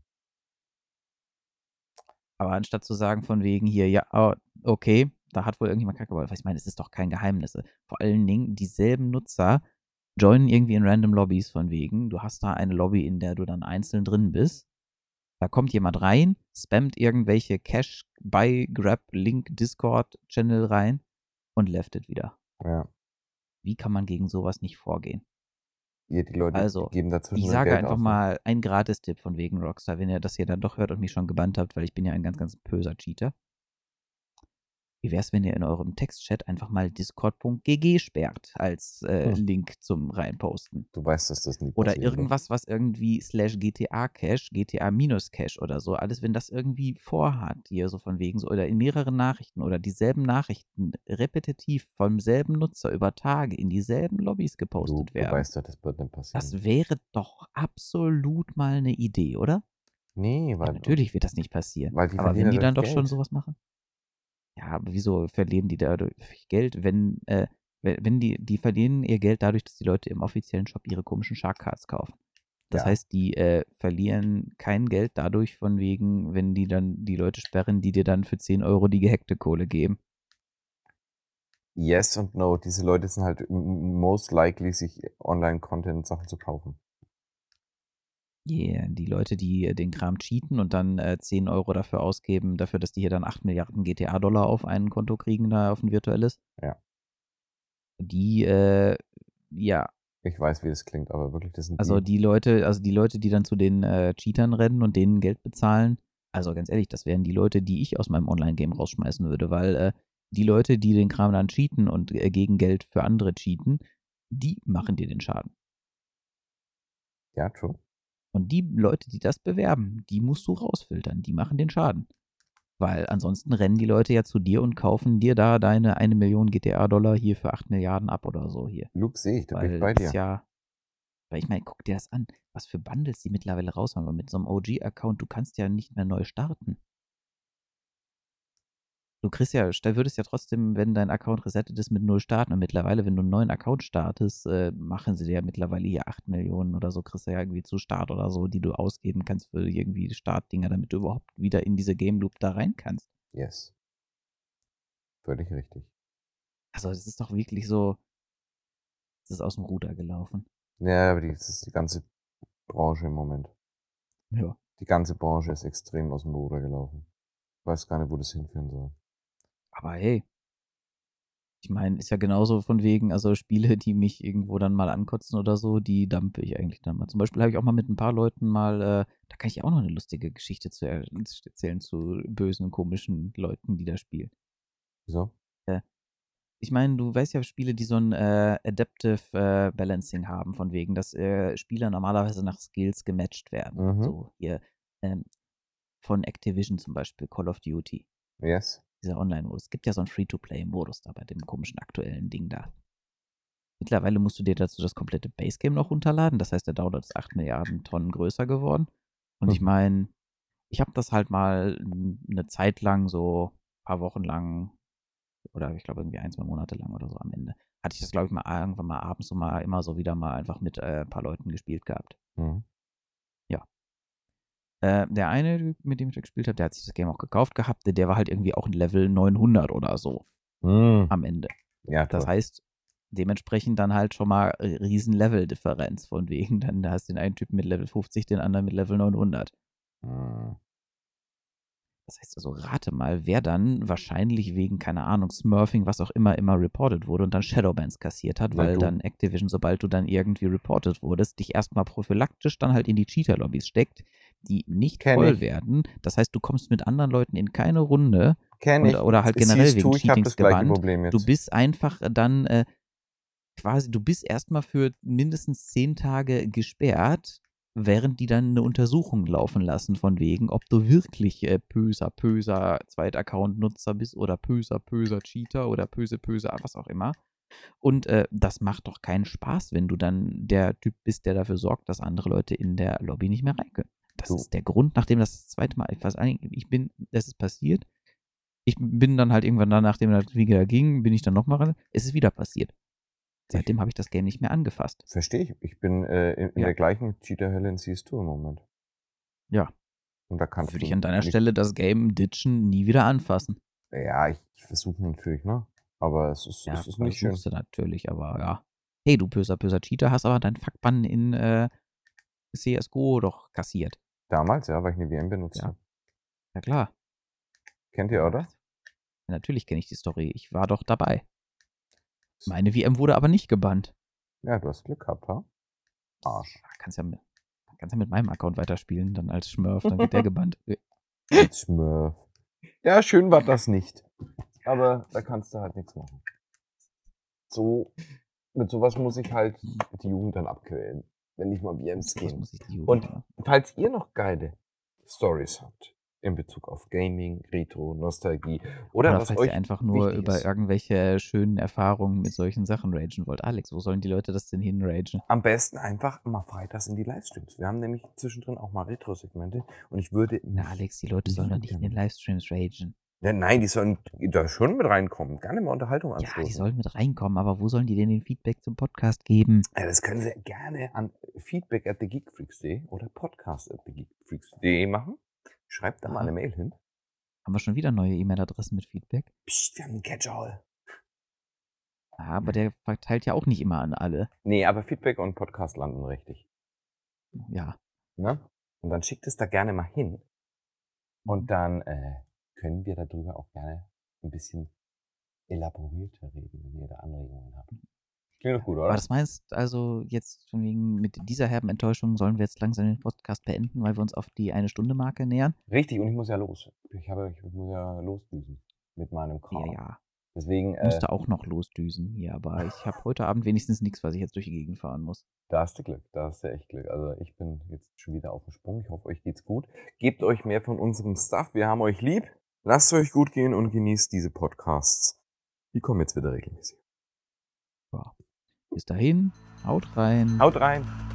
Aber anstatt zu sagen von wegen hier, ja, oh, okay, da hat wohl irgendjemand Kacke gebaut. Ich meine, es ist doch kein Geheimnis. Vor allen Dingen, dieselben Nutzer joinen irgendwie in random Lobbys von wegen, du hast da eine Lobby, in der du dann einzeln drin bist. Da kommt jemand rein, spammt irgendwelche Cache bei Grab, Link, Discord-Channel rein und leftet wieder. Ja. Wie kann man gegen sowas nicht vorgehen? Ihr, die Leute, Also, die geben dazwischen ich nur sage Geld einfach aus, ne? mal einen Gratistipp von wegen Rockstar, wenn ihr das hier dann doch hört und mich schon gebannt habt, weil ich bin ja ein ganz, ganz böser Cheater. Wie wär's, wenn ihr in eurem Textchat einfach mal discord punkt g g sperrt als äh, Hm. Link zum Reinposten? Du weißt, dass das nie Oder passieren wird. irgendwas, was irgendwie slash G T A Cache, G T A minus Cache oder so, alles, wenn das irgendwie vorhat, hier so von wegen so, oder in mehreren Nachrichten oder dieselben Nachrichten repetitiv vom selben Nutzer über Tage in dieselben Lobbys Du, gepostet du werden. weißt ja, das wird nicht passieren. Das wäre doch absolut mal eine Idee, oder? Nee, Ja, weil, natürlich wird das nicht passieren. weil die Aber verdienen wenn die ja dann dadurch doch schon Geld. sowas machen? Ja, aber wieso verlieren die dadurch Geld, wenn, äh, we- wenn die, die verlieren ihr Geld dadurch, dass die Leute im offiziellen Shop ihre komischen Shark Cards kaufen. Das Ja. heißt, die äh, verlieren kein Geld dadurch von wegen, wenn die dann die Leute sperren, die dir dann für zehn Euro die gehackte Kohle geben. Yes und no. Diese Leute sind halt m- most likely, sich Online-Content-Sachen zu kaufen. Yeah, die Leute, die äh, den Kram cheaten und dann äh, zehn Euro dafür ausgeben, dafür, dass die hier dann acht Milliarden G T A-Dollar auf ein Konto kriegen, da auf ein virtuelles. Ja. Die, äh, ja, Ich weiß, wie das klingt, aber wirklich, das sind also die. die Leute, also die Leute, die dann zu den äh, Cheatern rennen und denen Geld bezahlen, also ganz ehrlich, das wären die Leute, die ich aus meinem Online-Game rausschmeißen würde, weil äh, die Leute, die den Kram dann cheaten und äh, gegen Geld für andere cheaten, die machen dir den Schaden. Ja, true. Und die Leute, die das bewerben, die musst du rausfiltern, die machen den Schaden. Weil ansonsten rennen die Leute ja zu dir und kaufen dir da deine eine Million G T A-Dollar hier für acht Milliarden ab oder so hier. Luke, sehe ich, da bin ich Weil bei das dir. ja, weil ich meine, guck dir das an, was für Bundles die mittlerweile raushauen. Weil mit so einem O G-Account, du kannst ja nicht mehr neu starten. Du kriegst ja, da würdest ja trotzdem, wenn dein Account resettet ist, mit null starten. Und mittlerweile, wenn du einen neuen Account startest, äh, machen sie dir ja mittlerweile hier acht Millionen oder so, kriegst du ja irgendwie zu Start oder so, die du ausgeben kannst für irgendwie Startdinger, damit du überhaupt wieder in diese Game Loop da rein kannst. Yes. Völlig richtig. Also, das ist doch wirklich so, das ist aus dem Ruder gelaufen. Ja, aber die, das ist die ganze Branche im Moment. Ja. Die ganze Branche ist extrem aus dem Ruder gelaufen. Ich weiß gar nicht, wo das hinführen soll. Aber hey, ich meine, ist ja genauso von wegen, also Spiele, die mich irgendwo dann mal ankotzen oder so, die dumpe ich eigentlich dann mal. Zum Beispiel habe ich auch mal mit ein paar Leuten mal, äh, da kann ich auch noch eine lustige Geschichte zu er erzählen zu bösen, komischen Leuten, die da spielen. Wieso? Äh, ich meine, du weißt ja Spiele, die so ein äh, Adaptive äh, Balancing haben, von wegen, dass äh, Spieler normalerweise nach Skills gematcht werden. Mhm. So hier ähm, von Activision zum Beispiel, Call of Duty. Yes. Dieser Online-Modus. Es gibt ja so einen Free-to-Play-Modus da bei dem komischen aktuellen Ding da. Mittlerweile musst du dir dazu das komplette Base-Game noch runterladen. Das heißt, der Download ist acht Milliarden Tonnen größer geworden. Und ich Mhm. meine, ich habe das halt mal eine Zeit lang, so ein paar Wochen lang, oder ich glaube irgendwie ein, zwei Monate lang oder so am Ende, hatte ich das, glaube ich, mal irgendwann mal abends so mal immer so wieder mal einfach mit äh, ein paar Leuten gespielt gehabt. Mhm. Ja. Äh, der eine, mit dem ich da gespielt habe, der hat sich das Game auch gekauft gehabt, der war halt irgendwie auch ein Level neunhundert oder so Mhm. am Ende. Ja, Das toll. heißt, dementsprechend dann halt schon mal äh, riesen Level-Differenz von wegen, dann da hast du den einen Typen mit Level fünfzig, den anderen mit Level neunhundert. Mhm. Das heißt also, rate mal, wer dann wahrscheinlich wegen, keine Ahnung, Smurfing, was auch immer, immer reported wurde und dann Shadowbans kassiert hat, Na, weil du. dann Activision, sobald du dann irgendwie reported wurdest, dich erstmal prophylaktisch dann halt in die Cheater-Lobbys steckt, die nicht Kenn voll ich. werden. Das heißt, du kommst mit anderen Leuten in keine Runde Kenn und, ich. oder halt generell Siehst wegen du, ich habe Cheatings das gleiche gebannt. Problem Du jetzt. bist einfach dann äh, quasi, du bist erstmal für mindestens zehn Tage gesperrt, während die dann eine Untersuchung laufen lassen, von wegen, ob du wirklich äh, böser, böser Zweit-Account-Nutzer bist oder böser, böser Cheater oder böse, böse, was auch immer. Und äh, das macht doch keinen Spaß, wenn du dann der Typ bist, der dafür sorgt, dass andere Leute in der Lobby nicht mehr rein können. Das Du. ist der Grund, nachdem das das zweite Mal, ich weiß eigentlich, ich bin, das ist passiert. Ich bin dann halt irgendwann dann, nachdem das wieder ging, bin ich dann nochmal ran. Es ist wieder passiert. Seitdem habe ich das Game nicht mehr angefasst. Verstehe ich. Ich bin äh, in, in Ja. der gleichen Cheater-Hölle in C S zwei im Moment. Ja. Und da kannst Würde du ich an deiner nicht, Stelle das Game ditchen, nie wieder anfassen. Ja, ich, ich versuche natürlich, ne? Aber es ist, Ja, es ist nicht schön. versuchst du natürlich, aber ja. Hey, du böser, böser Cheater, hast aber deinen Fuckbann in äh, C S G O doch kassiert. Damals, ja, weil ich eine V M benutzt Ja. habe. Ja, klar. Kennt ihr, oder? Ja, natürlich kenne ich die Story. Ich war doch dabei. Meine V M wurde aber nicht gebannt. Ja, du hast Glück gehabt, ha? Arsch. Kannst ja mit, kannst ja mit meinem Account weiterspielen, dann als Smurf, dann wird der gebannt. Als Smurf. Ja, schön war das nicht. Aber da kannst du halt nichts machen. So, mit sowas muss ich halt die Jugend dann abquälen, wenn nicht mal V Ms Was gehen. muss ich die Jugend Und machen? falls ihr noch geile Stories habt in Bezug auf Gaming, Retro, Nostalgie oder, Oder was falls euch ihr einfach nur wichtig über ist, irgendwelche schönen Erfahrungen mit solchen Sachen ragen wollt. Alex, wo sollen die Leute das denn hinragen? am besten einfach mal freitags in die Livestreams. Wir haben nämlich zwischendrin auch mal Retro-Segmente und ich würde Na, mich Alex, die Leute sollen doch nicht in den lieben. Livestreams ragen. Ja, nein, die sollen da schon mit reinkommen. Gerne mal Unterhaltung Ja, die anstoßen. sollen mit reinkommen, aber wo sollen die denn den Feedback zum Podcast geben? Ja, das können sie gerne an feedback at thegeekfreaks.de oder podcast at thegeekfreaks.de machen. Schreibt da mal Aha. eine Mail hin. Haben wir schon wieder neue E-Mail-Adressen mit Feedback? Psst, wir haben einen Catch-all. Ja, aber der verteilt ja auch nicht immer an alle. Nee, aber Feedback und Podcast landen richtig. Ja. Ne? Und dann schickt es da gerne mal hin. Und dann äh, können wir darüber auch gerne ein bisschen elaborierter reden, wenn ihr da Anregungen habt. Klingt doch gut, oder? Aber das meinst also jetzt von wegen mit dieser herben Enttäuschung sollen wir jetzt langsam den Podcast beenden, weil wir uns auf die eine Stunde Marke nähern? Richtig, und ich muss ja los. Ich, habe, ich muss ja losdüsen mit meinem Kram. Ja, ja. Deswegen, Ich äh, musste auch noch losdüsen hier, aber ich habe heute Abend wenigstens nichts, was ich jetzt durch die Gegend fahren muss. da hast du Glück, da hast du echt Glück. Also ich bin jetzt schon wieder auf dem Sprung. Ich hoffe, euch geht's gut. Gebt euch mehr von unserem Stuff. Wir haben euch lieb. Lasst euch gut gehen und genießt diese Podcasts. Die kommen jetzt wieder regelmäßig. Ja. Bis dahin, haut rein. Haut rein!